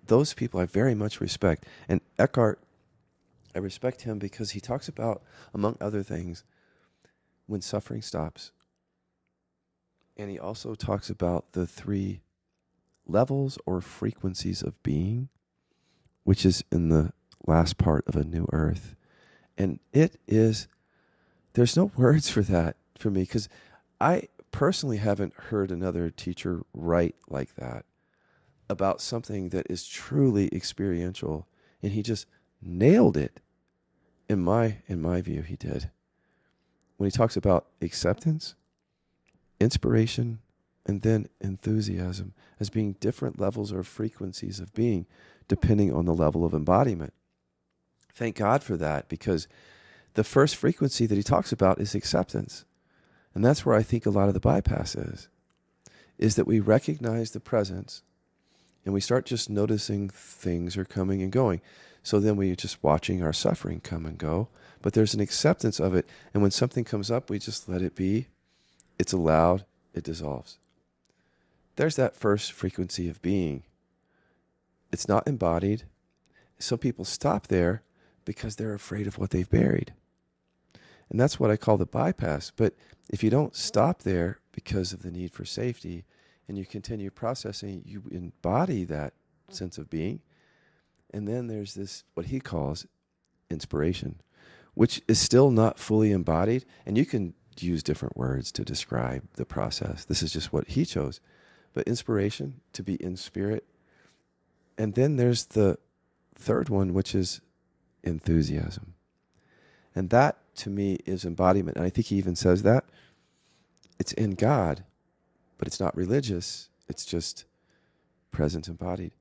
those people I very much respect. And Eckhart, I respect him because he talks about, among other things, when suffering stops. And he also talks about the three levels or frequencies of being, which is in the last part of A New Earth. And it is, there's no words for that for me, because I personally haven't heard another teacher write like that about something that is truly experiential. And he just nailed it. In my in my view, he did. When he talks about acceptance, inspiration, and then enthusiasm as being different levels or frequencies of being, depending on the level of embodiment. Thank God for that, because the first frequency that he talks about is acceptance. And that's where I think a lot of the bypass is, is that we recognize the presence and we start just noticing things are coming and going. So then we're just watching our suffering come and go, but there's an acceptance of it. And when something comes up, we just let it be. It's allowed, it dissolves. There's that first frequency of being. It's not embodied. Some people stop there because they're afraid of what they've buried. And that's what I call the bypass. But if you don't stop there because of the need for safety and you continue processing, you embody that sense of being. And then there's this, what he calls inspiration, which is still not fully embodied. And you can use different words to describe the process. This is just what he chose. But inspiration, to be in spirit. And then there's the third one, which is enthusiasm. And that, to me, is embodiment. And I think he even says that. It's in God, but it's not religious. It's just present embodied.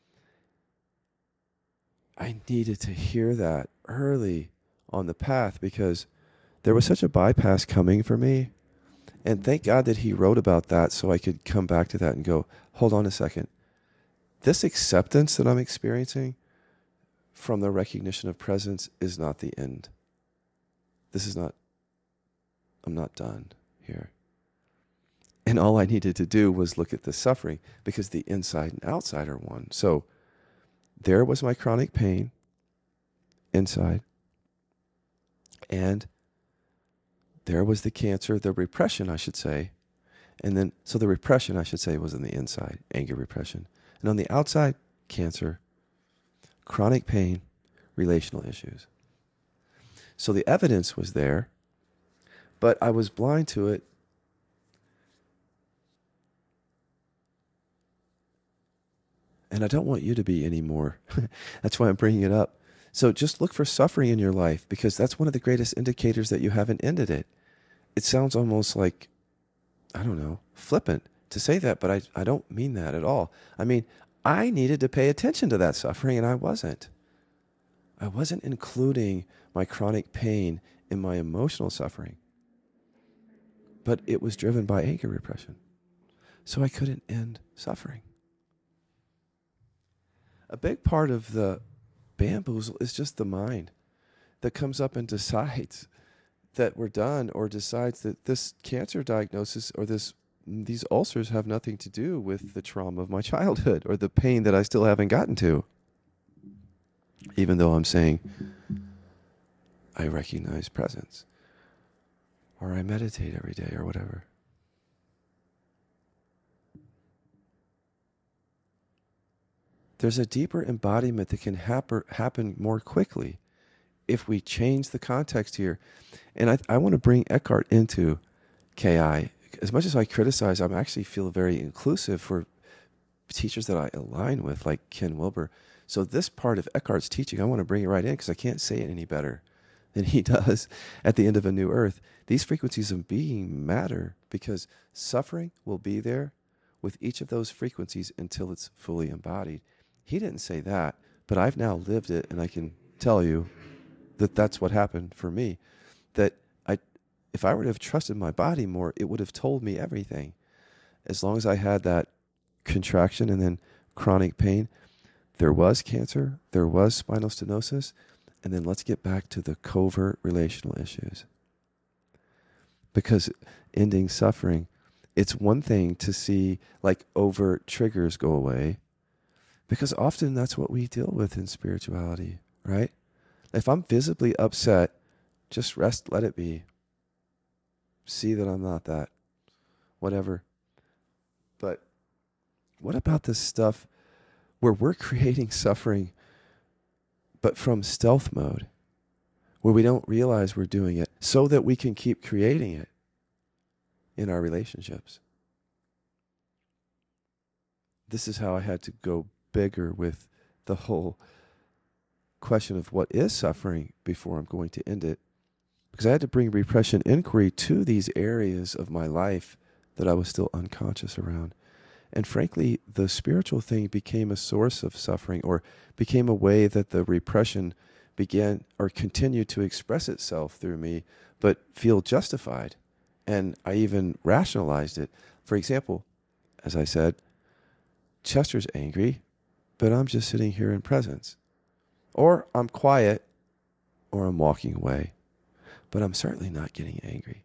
I needed to hear that early on the path because there was such a bypass coming for me. And thank God that he wrote about that so I could come back to that and go, hold on a second. This acceptance that I'm experiencing from the recognition of presence is not the end. This is not, I'm not done here. And all I needed to do was look at the suffering because the inside and outside are one. So there was my chronic pain inside. And there was the cancer, the repression, I should say. And then, so the repression, I should say, was on the inside, anger repression. And on the outside, cancer, chronic pain, relational issues. So the evidence was there, but I was blind to it. And I don't want you to be anymore. That's why I'm bringing it up. So just look for suffering in your life because that's one of the greatest indicators that you haven't ended it. It sounds almost like, I don't know, flippant to say that, but I, I don't mean that at all. I mean, I needed to pay attention to that suffering and I wasn't. I wasn't including my chronic pain in my emotional suffering. But it was driven by anger repression. So I couldn't end suffering. A big part of the bamboozle is just the mind that comes up and decides that we're done or decides that this cancer diagnosis or this these ulcers have nothing to do with the trauma of my childhood or the pain that I still haven't gotten to. Even though I'm saying I recognize presence or I meditate every day or whatever. There's a deeper embodiment that can happen happen more quickly if we change the context here. And I, I want to bring Eckhart into K I. As much as I criticize, I actually feel very inclusive for teachers that I align with, like Ken Wilber. So this part of Eckhart's teaching, I want to bring it right in because I can't say it any better than he does at the end of A New Earth. These frequencies of being matter because suffering will be there with each of those frequencies until it's fully embodied. He didn't say that, but I've now lived it, and I can tell you that that's what happened for me. That I, if I were to have trusted my body more, it would have told me everything. As long as I had that contraction and then chronic pain, there was cancer, there was spinal stenosis, and then let's get back to the covert relational issues. Because ending suffering, it's one thing to see like overt triggers go away, Because often that's what we deal with in spirituality, right? If I'm visibly upset, just rest, let it be. See that I'm not that. Whatever. But what about this stuff where we're creating suffering, but from stealth mode, where we don't realize we're doing it so that we can keep creating it in our relationships? This is how I had to go bigger with the whole question of what is suffering before I'm going to end it. Because I had to bring repression inquiry to these areas of my life that I was still unconscious around. And frankly, the spiritual thing became a source of suffering, or became a way that the repression began or continued to express itself through me, but feel justified. And I even rationalized it. For example, as I said, Chester's angry, but I'm just sitting here in presence. Or I'm quiet, or I'm walking away, but I'm certainly not getting angry.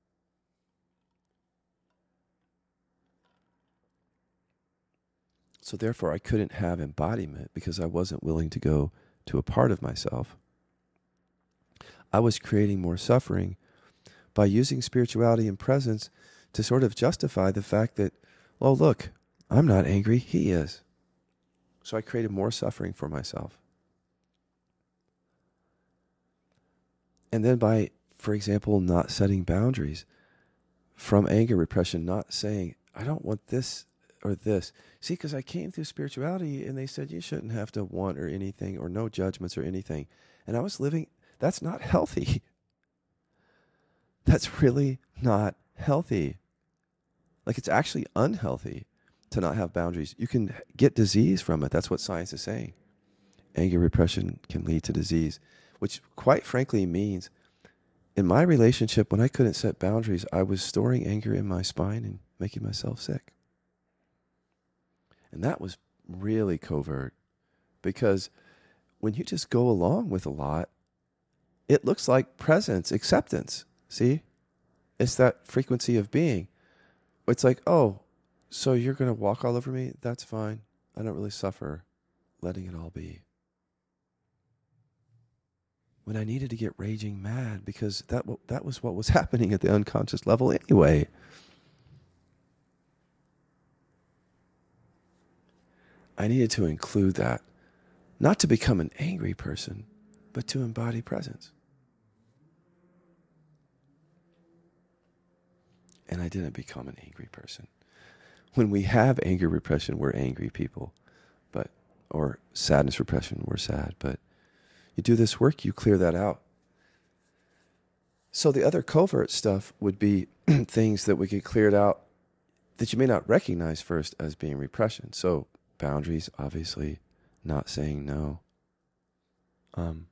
So therefore, I couldn't have embodiment because I wasn't willing to go to a part of myself. I was creating more suffering by using spirituality and presence to sort of justify the fact that, well, look, I'm not angry, he is. So I created more suffering for myself. And then by, for example, not setting boundaries from anger repression, not saying, I don't want this or this. See, because I came through spirituality and they said you shouldn't have to want or anything, or no judgments or anything. And I was living, that's not healthy. That's really not healthy. Like, it's actually unhealthy to not have boundaries. You can get disease from it. That's what science is saying. Anger repression can lead to disease, which quite frankly means in my relationship, when I couldn't set boundaries, I was storing anger in my spine and making myself sick. And that was really covert, because when you just go along with a lot, it looks like presence, acceptance. See? It's that frequency of being. It's like, oh, so you're going to walk all over me? That's fine. I don't really suffer letting it all be. When I needed to get raging mad, because that that was what was happening at the unconscious level anyway. I needed to include that, not to become an angry person, but to embody presence. And I didn't become an angry person. When we have anger repression, we're angry people, but or sadness repression, we're sad. But you do this work, you clear that out. So the other covert stuff would be things that we get cleared out that you may not recognize first as being repression. So boundaries, obviously, not saying no. Um,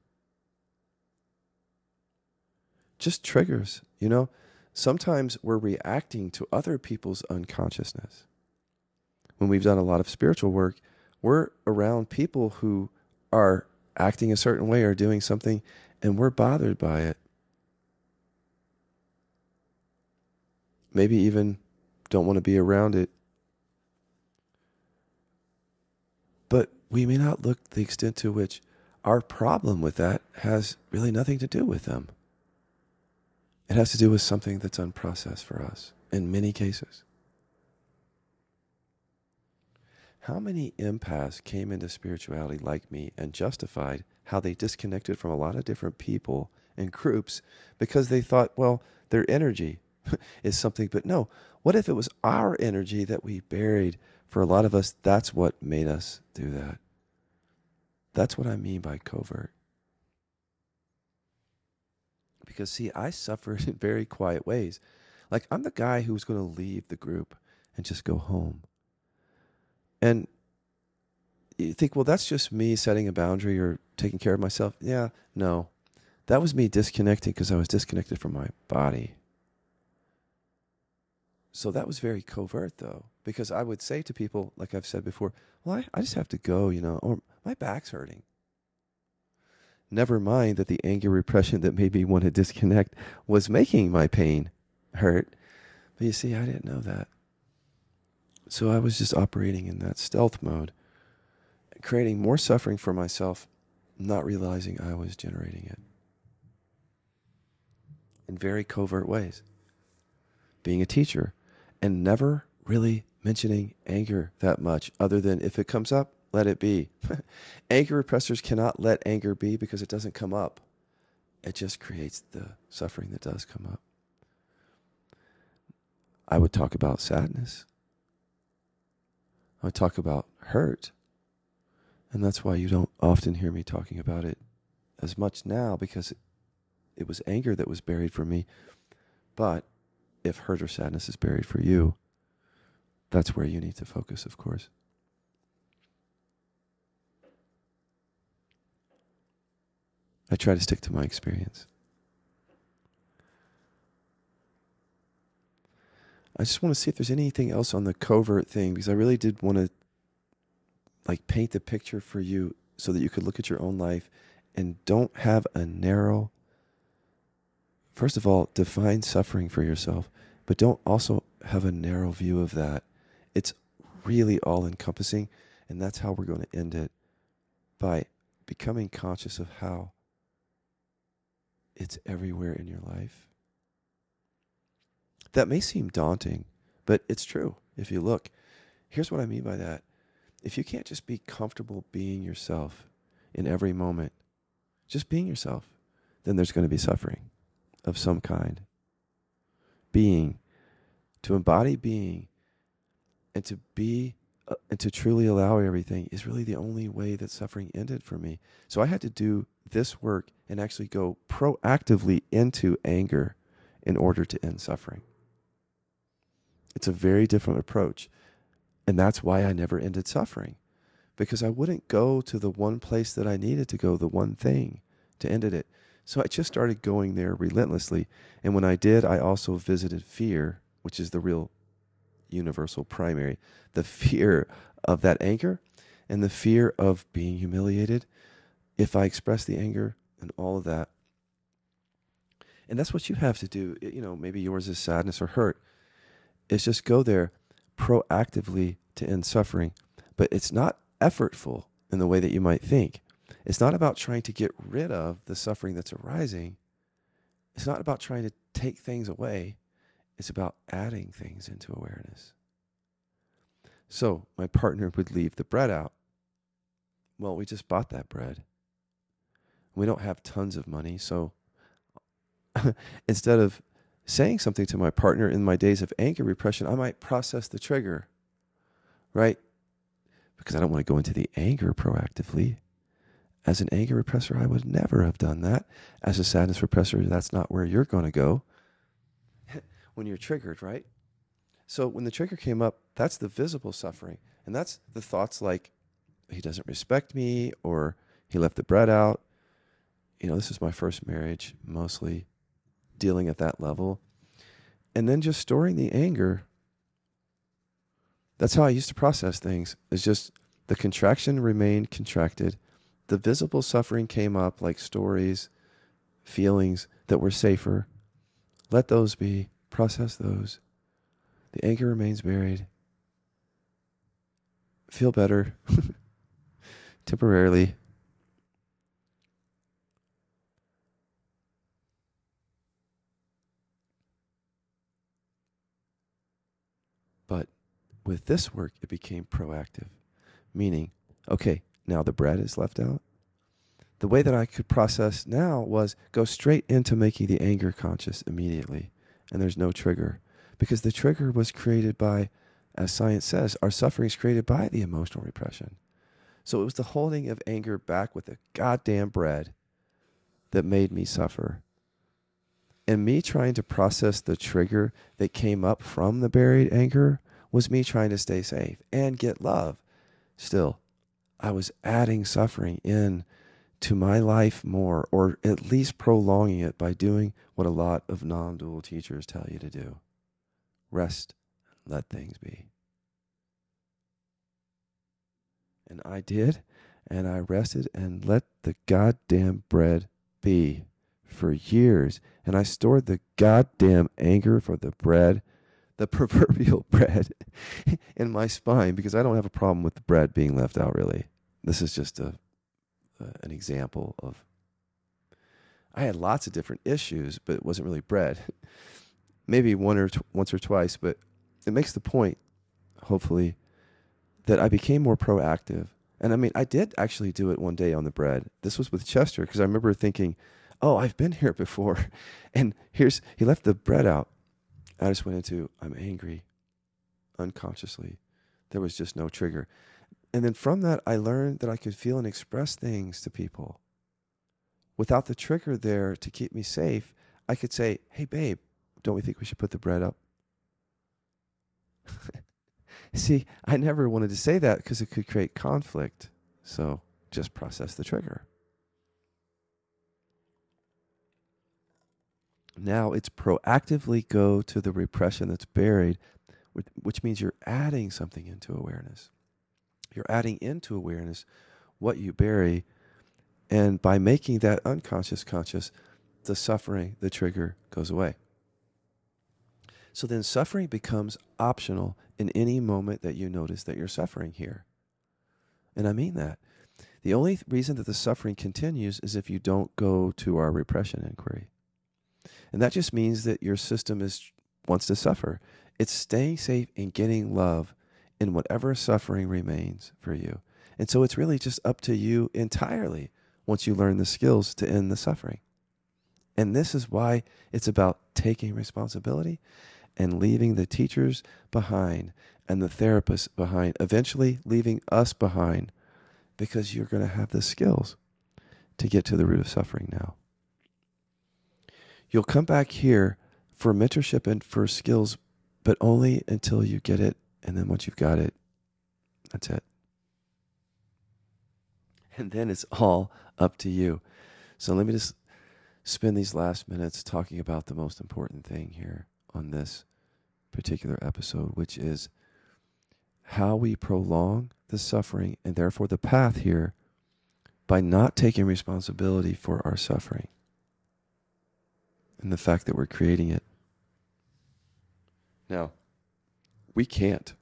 just triggers, you know. Sometimes we're reacting to other people's unconsciousness. When we've done a lot of spiritual work, we're around people who are acting a certain way or doing something, and we're bothered by it. Maybe even don't want to be around it. But we may not look the extent to which our problem with that has really nothing to do with them. It has to do with something that's unprocessed for us in many cases. How many empaths came into spirituality like me and justified how they disconnected from a lot of different people and groups because they thought, well, their energy is something. But no, what if it was our energy that we buried? For a lot of us, that's what made us do that. That's what I mean by covert. Because, see, I suffered in very quiet ways. Like, I'm the guy who's going to leave the group and just go home. And you think, well, that's just me setting a boundary or taking care of myself. Yeah, no. That was me disconnecting because I was disconnected from my body. So that was very covert, though, because I would say to people, like I've said before, well, I, I just have to go, you know, or my back's hurting. Never mind that the anger repression that made me want to disconnect was making my pain hurt. But you see, I didn't know that. So I was just operating in that stealth mode. creating more suffering for myself, not realizing I was generating it in very covert ways. Being a teacher and never really mentioning anger that much, other than if it comes up, let it be. Anger repressors cannot let anger be because it doesn't come up. It just creates the suffering that does come up. I would talk about sadness. I would talk about hurt. And that's why you don't often hear me talking about it as much now, because it, it was anger that was buried for me. But if hurt or sadness is buried for you, that's where you need to focus, of course. I try to stick to my experience. I just want to see if there's anything else on the covert thing, because I really did want to like paint the picture for you so that you could look at your own life and don't have a narrow, first of all, define suffering for yourself, but don't also have a narrow view of that. It's really all encompassing, and that's how we're going to end it, by becoming conscious of how it's everywhere in your life. That may seem daunting, but it's true if you look. Here's what I mean by that. If you can't just be comfortable being yourself in every moment, just being yourself, then there's going to be suffering of some kind. Being, to embody being, and to be, uh, and to truly allow everything is really the only way that suffering ended for me. So I had to do this work and actually go proactively into anger in order to end suffering. It's a very different approach. And that's why I never ended suffering, because I wouldn't go to the one place that I needed to go, the one thing to end it. So I just started going there relentlessly. And when I did, I also visited fear, which is the real universal primary, the fear of that anger and the fear of being humiliated if I express the anger and all of that. And that's what you have to do. You know, maybe yours is sadness or hurt. It's just go there proactively to end suffering. But it's not effortful in the way that you might think. It's not about trying to get rid of the suffering that's arising. It's not about trying to take things away. It's about adding things into awareness. So my partner would leave the bread out. Well, we just bought that bread. We don't have tons of money, so instead of saying something to my partner in my days of anger repression, I might process the trigger, right? Because I don't want to go into the anger proactively. As an anger repressor, I would never have done that. As a sadness repressor, that's not where you're going to go when you're triggered, right? So when the trigger came up, that's the visible suffering. And that's the thoughts like, he doesn't respect me, or he left the bread out. You know, this is my first marriage, mostly dealing at that level. And then just storing the anger. That's how I used to process things. It's just the contraction remained contracted. The visible suffering came up like stories, feelings that were safer. Let those be. Process those. The anger remains buried. Feel better. Temporarily. But with this work, it became proactive. Meaning, okay, now the bread is left out. The way that I could process now was go straight into making the anger conscious immediately. And there's no trigger. Because the trigger was created by, as science says, our suffering is created by the emotional repression. So it was the holding of anger back with the goddamn bread that made me suffer. And me trying to process the trigger that came up from the buried anger was me trying to stay safe and get love. Still, I was adding suffering in to my life more, or at least prolonging it by doing what a lot of non-dual teachers tell you to do. Rest, let things be. And I did, and I rested and let the goddamn bread be for years. And I stored the goddamn anger for the bread, the proverbial bread, in my spine, because I don't have a problem with the bread being left out, really. This is just a, a an example of, I had lots of different issues, but it wasn't really bread. Maybe one or t- once or twice, but it makes the point, hopefully, that I became more proactive. And I mean, I did actually do it one day on the bread. This was with Chester, because I remember thinking, oh, I've been here before. And here's, he left the bread out. I just went into, I'm angry, unconsciously. There was just no trigger. And then from that, I learned that I could feel and express things to people. Without the trigger there to keep me safe, I could say, hey, babe, don't we think we should put the bread up? See, I never wanted to say that because it could create conflict. So just process the trigger. Now it's proactively go to the repression that's buried, which means you're adding something into awareness. You're adding into awareness what you bury, and by making that unconscious conscious, the suffering, the trigger goes away. So then suffering becomes optional in any moment that you notice that you're suffering here. And I mean that. The only reason that the suffering continues is if you don't go to our repression inquiry. And that just means that your system is wants to suffer. It's staying safe and getting love in whatever suffering remains for you. And so it's really just up to you entirely once you learn the skills to end the suffering. And this is why it's about taking responsibility and leaving the teachers behind and the therapists behind, eventually leaving us behind, because you're going to have the skills to get to the root of suffering now. You'll come back here for mentorship and for skills, but only until you get it. And then once you've got it, that's it. And then it's all up to you. So let me just spend these last minutes talking about the most important thing here on this particular episode, which is how we prolong the suffering and therefore the path here by not taking responsibility for our suffering and the fact that we're creating it. Now, we can't.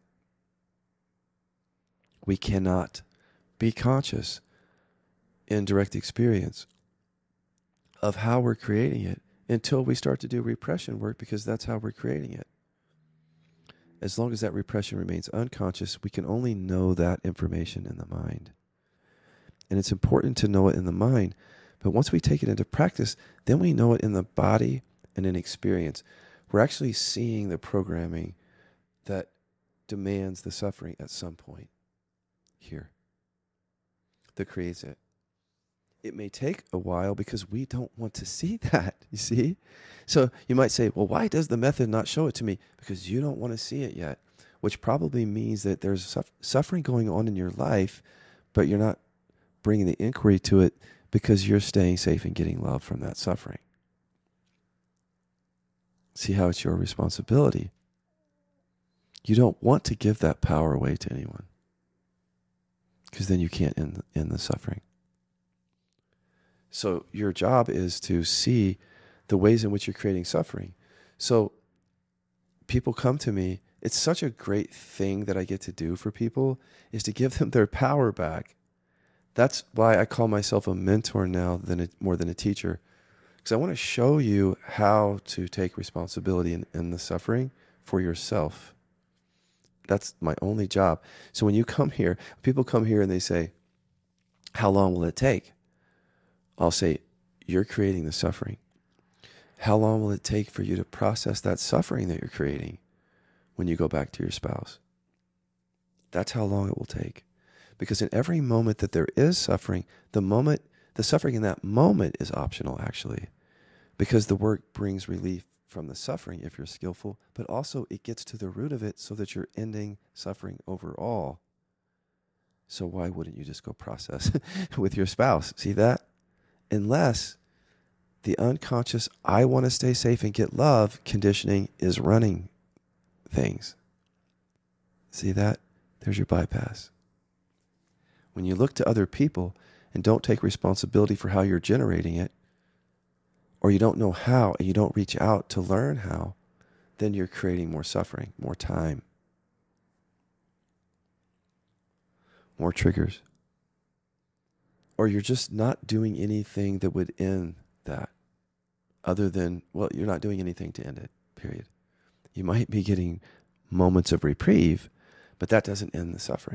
We cannot be conscious in direct experience of how we're creating it until we start to do repression work, because that's how we're creating it. As long as that repression remains unconscious, we can only know that information in the mind. And it's important to know it in the mind, but once we take it into practice, then we know it in the body and in experience. We're actually seeing the programming that demands the suffering at some point here, that creates it. It may take a while because we don't want to see that, you see? So you might say, well, why does the method not show it to me? Because you don't want to see it yet, which probably means that there's suff- suffering going on in your life, but you're not bringing the inquiry to it because you're staying safe and getting love from that suffering. See how it's your responsibility. You don't want to give that power away to anyone, because then you can't end, end the suffering. So your job is to see the ways in which you're creating suffering. So people come to me. It's such a great thing that I get to do for people, is to give them their power back. That's why I call myself a mentor now than a, more than a teacher, because I want to show you how to take responsibility in, in the suffering for yourself. That's my only job. So when you come here, people come here and they say, how long will it take? I'll say, you're creating the suffering. How long will it take for you to process that suffering that you're creating when you go back to your spouse? That's how long it will take. Because in every moment that there is suffering, the moment, the suffering in that moment is optional, actually, because the work brings relief from the suffering if you're skillful, but also it gets to the root of it so that you're ending suffering overall. So why wouldn't you just go process with your spouse? See that? Unless the unconscious, I want to stay safe and get love conditioning is running things. See that? There's your bypass. When you look to other people and don't take responsibility for how you're generating it, or you don't know how and you don't reach out to learn how, then you're creating more suffering, more time, more triggers. or you're just not doing anything that would end that other than, well, you're not doing anything to end it, period. You might be getting moments of reprieve, but that doesn't end the suffering.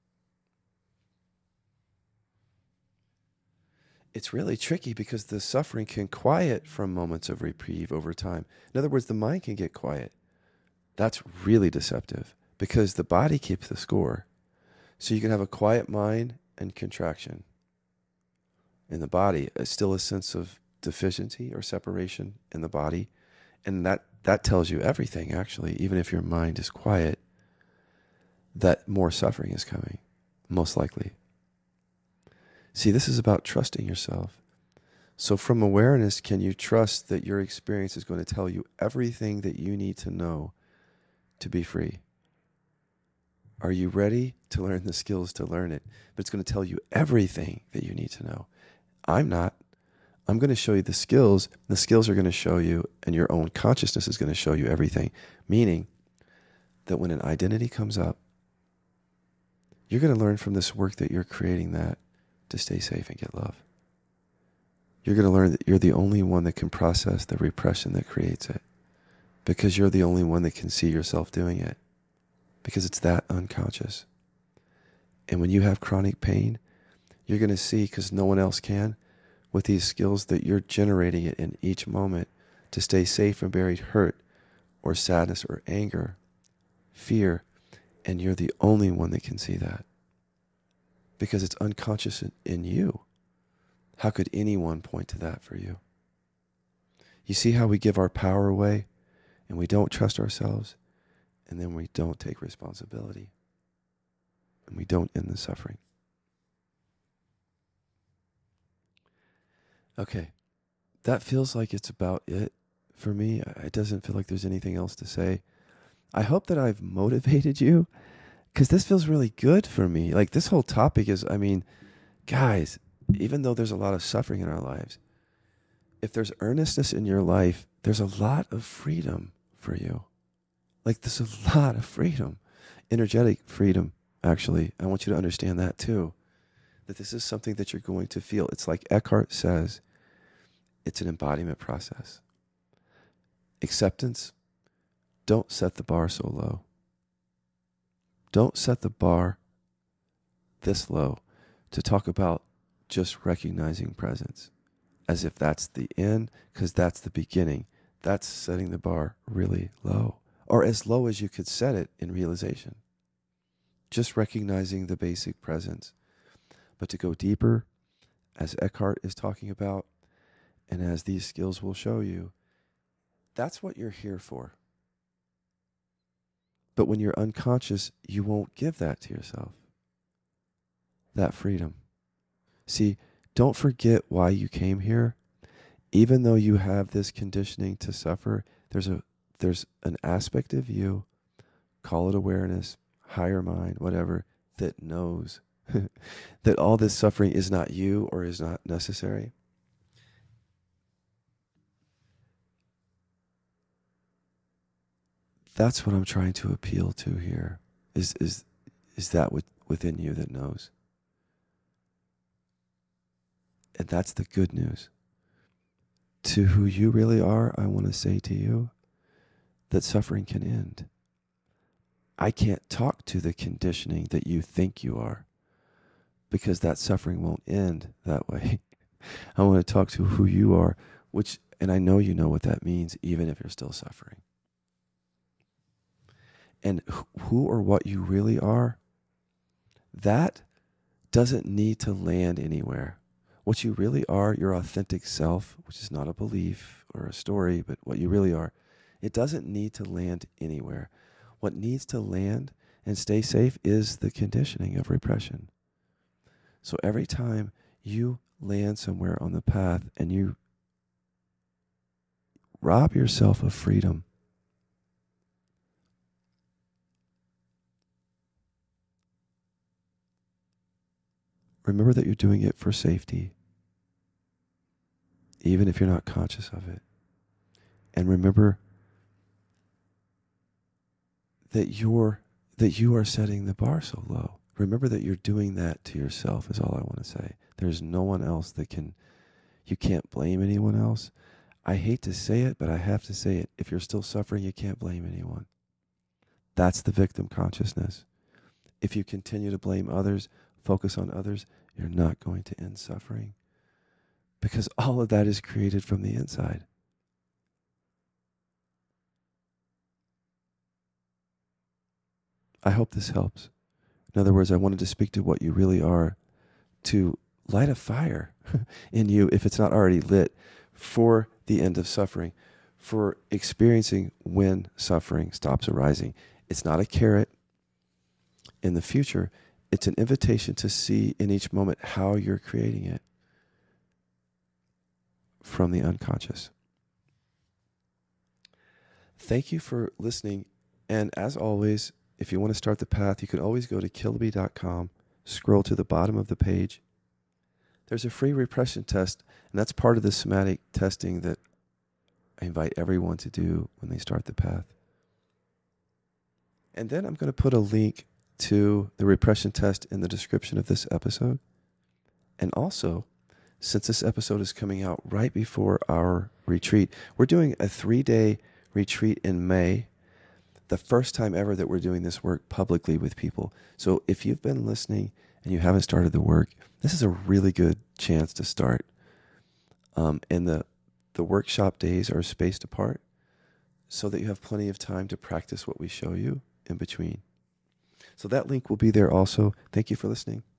It's really tricky because the suffering can quiet from moments of reprieve over time. In other words, the mind can get quiet. That's really deceptive because the body keeps the score. So you can have a quiet mind and contraction. In the body, it's still a sense of deficiency or separation in the body. And that, that tells you everything, actually, even if your mind is quiet, that more suffering is coming, most likely. See, this is about trusting yourself. So from awareness, can you trust that your experience is going to tell you everything that you need to know to be free? Are you ready to learn the skills to learn it? But it's going to tell you everything that you need to know. I'm not. I'm going to show you the skills. The skills are going to show you, and your own consciousness is going to show you everything. Meaning that when an identity comes up, you're going to learn from this work that you're creating that to stay safe and get love. You're going to learn that you're the only one that can process the repression that creates it, because you're the only one that can see yourself doing it, because it's that unconscious. And when you have chronic pain, you're going to see, because no one else can, with these skills that you're generating it in each moment to stay safe from buried hurt or sadness or anger, fear, and you're the only one that can see that. Because it's unconscious in you. How could anyone point to that for you? You see how we give our power away and we don't trust ourselves, and then we don't take responsibility and we don't end the suffering. Okay, that feels like it's about it for me. It doesn't feel like there's anything else to say. I hope that I've motivated you, because this feels really good for me. Like, this whole topic is, I mean, guys, even though there's a lot of suffering in our lives, if there's earnestness in your life, there's a lot of freedom for you. Like, there's a lot of freedom, energetic freedom, actually. I want you to understand that too, that this is something that you're going to feel. It's like Eckhart says, it's an embodiment process. Acceptance, don't set the bar so low. Don't set the bar this low to talk about just recognizing presence as if that's the end, because that's the beginning. That's setting the bar really low, or as low as you could set it in realization. Just recognizing the basic presence. But to go deeper, as Eckhart is talking about, and as these skills will show you, that's what you're here for. But when you're unconscious, you won't give that to yourself. That freedom. See, don't forget why you came here. Even though you have this conditioning to suffer, there's a there's an aspect of you, call it awareness, higher mind, whatever, that knows that all this suffering is not you or is not necessary. That's what I'm trying to appeal to here, is is is that with, within you that knows. And that's the good news. To who you really are, I want to say to you that suffering can end. I can't talk to the conditioning that you think you are, because that suffering won't end that way. I want to talk to who you are, which, and I know you know what that means, even if you're still suffering. And who or what you really are, that doesn't need to land anywhere. What you really are, your authentic self, which is not a belief or a story, but what you really are, it doesn't need to land anywhere. What needs to land and stay safe is the conditioning of repression. So every time you land somewhere on the path and you rob yourself of freedom, remember that you're doing it for safety, even if you're not conscious of it. And remember that you're that you are setting the bar so low. Remember that you're doing that to yourself is all I want to say. There's no one else that can, you can't blame anyone else. I hate to say it, but I have to say it. If you're still suffering, you can't blame anyone. That's the victim consciousness. If you continue to blame others, focus on others, you're not going to end suffering. Because all of that is created from the inside. I hope this helps. In other words, I wanted to speak to what you really are, to light a fire in you, if it's not already lit, for the end of suffering, for experiencing when suffering stops arising. It's not a carrot. In the future, it's an invitation to see in each moment how you're creating it from the unconscious. Thank you for listening. And as always, if you want to start the path, you can always go to kilby dot com, scroll to the bottom of the page. There's a free repression test, and that's part of the somatic testing that I invite everyone to do when they start the path. And then I'm going to put a link to the repression test in the description of this episode. And also, since this episode is coming out right before our retreat, we're doing a three-day retreat in May, the first time ever that we're doing this work publicly with people. So if you've been listening and you haven't started the work, this is a really good chance to start. Um, and the, the workshop days are spaced apart so that you have plenty of time to practice what we show you in between. So that link will be there also. Thank you for listening.